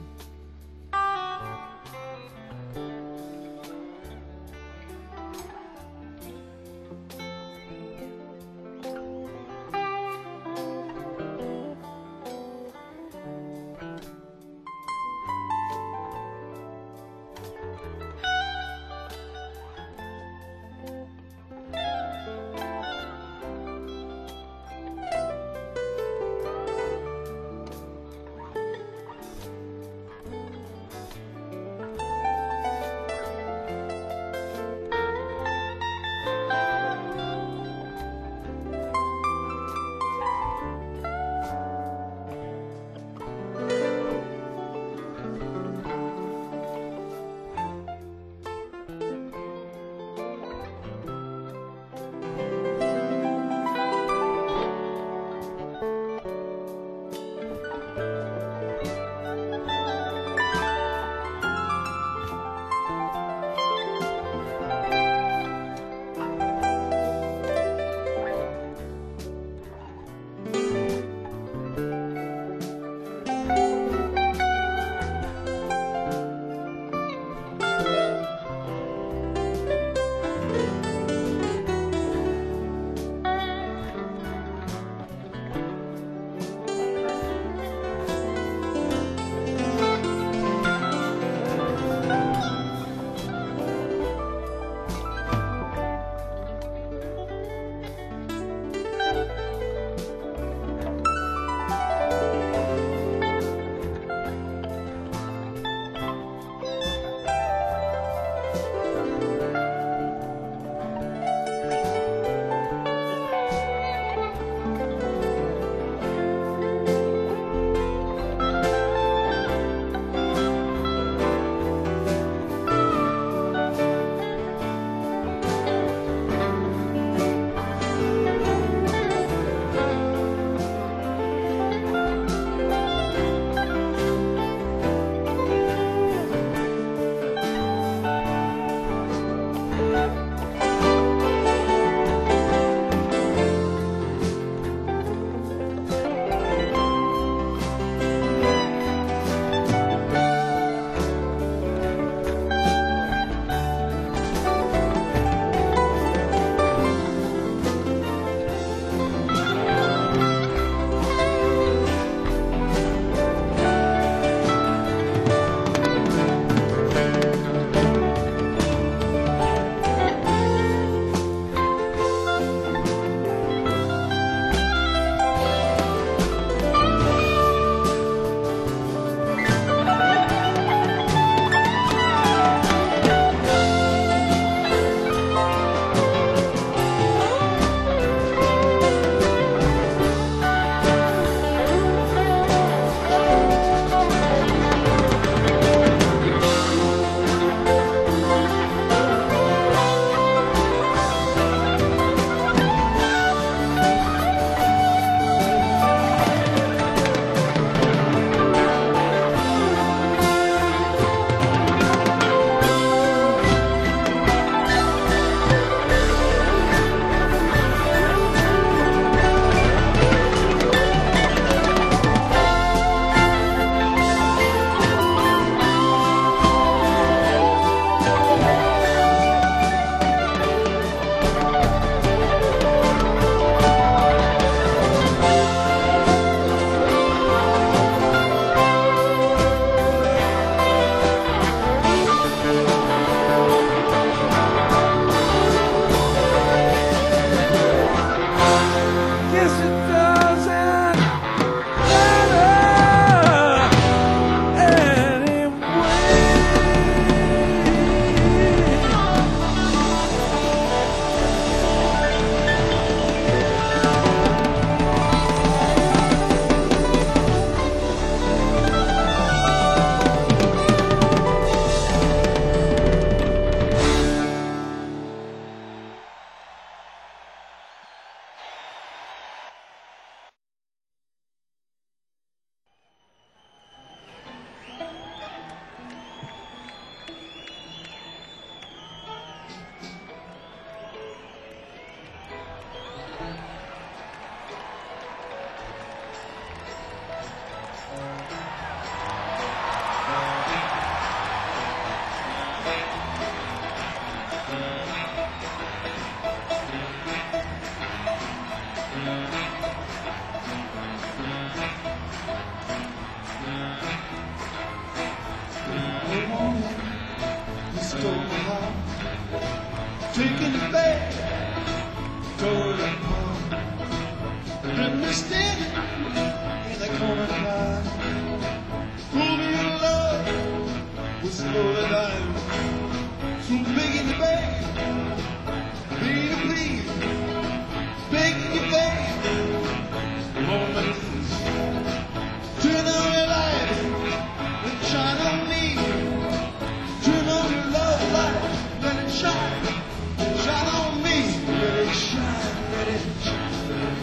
stole my heart, taking it back, tore it apart. Let me standing in the corner crying. Told me your love was slowly dying. So begging you back, baby please, begging you back. On my knees, turn on your light and shine on me. Turn on your love light, let it shine, shine on me. Let it shine, let it shine.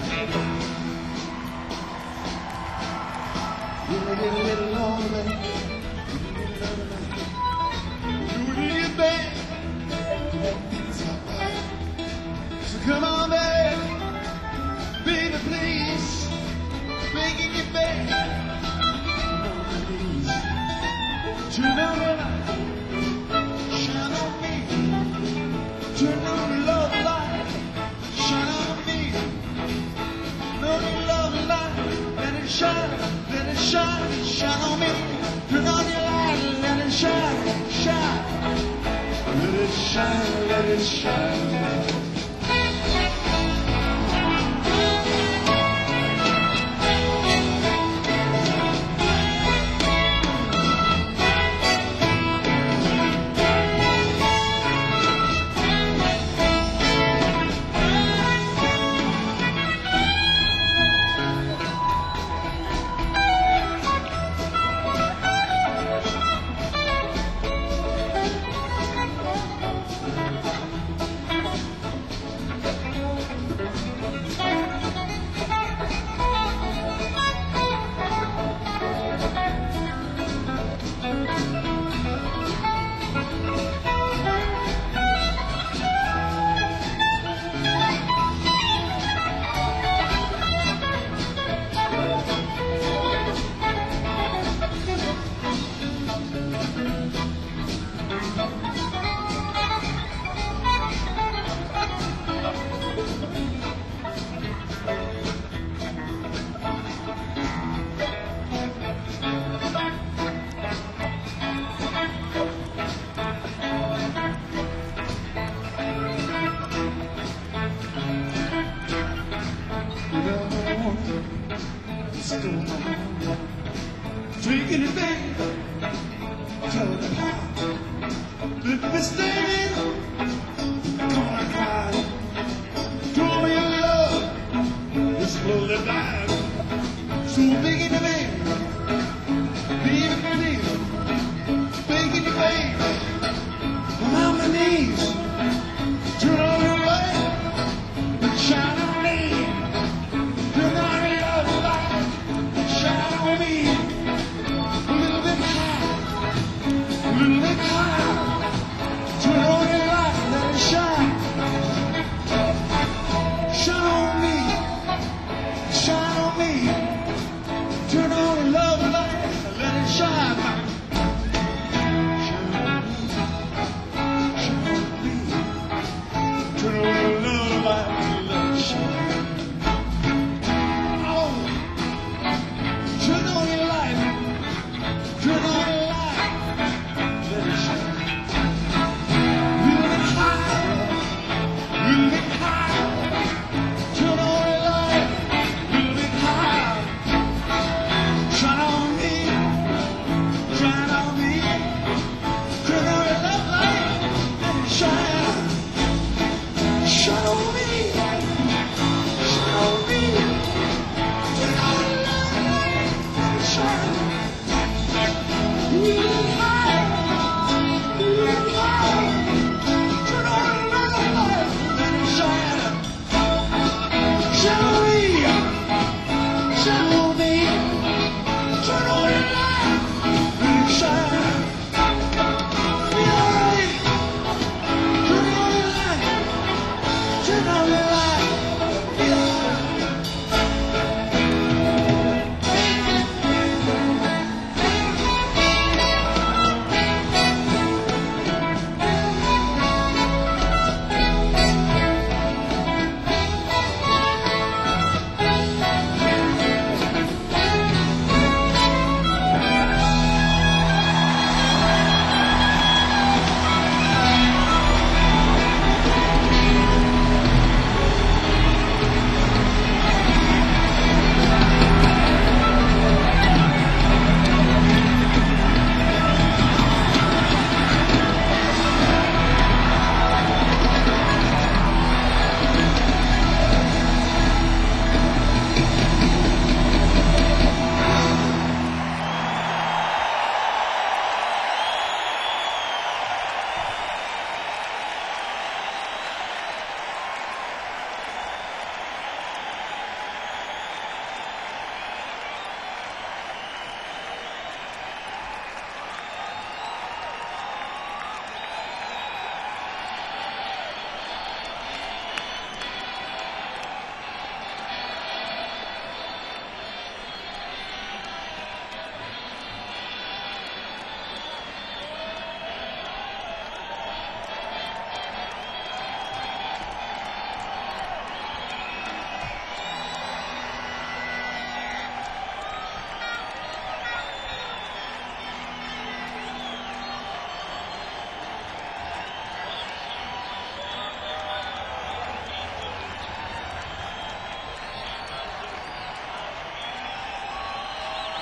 You may get a little lonely, you need it back. So come on back, baby please, begging you back. Turn on your light, shine on me. Turn on your love light, shine on me. Turn on your love light, let it shine, shine on me. Turn on your light, let it shine, shine. Let it shine, let it shine. Taking it back, tell it apart. Let me stand in, corner crying. Told me your love is slowly dying. So begging you, baby, baby, please, begging you, baby, I'm on my knees. Turn on your light and shine on me. Turn on your love light, shine on me. A little bit higher, turn on your light, let it shine. Shine on me, shine on me. Turn on your love light, let it shine. Shine on me, shine on me. Turn on your love light, let it shine. Oh, turn on your light. Turn on your light, let it shine. Little bit higher, little bit higher. Turn on your light, little bit higher. Shine on me, shine on me. Turn on your love light, let it shine. Shine on me, shine on me. Turn on your love light, let it shine.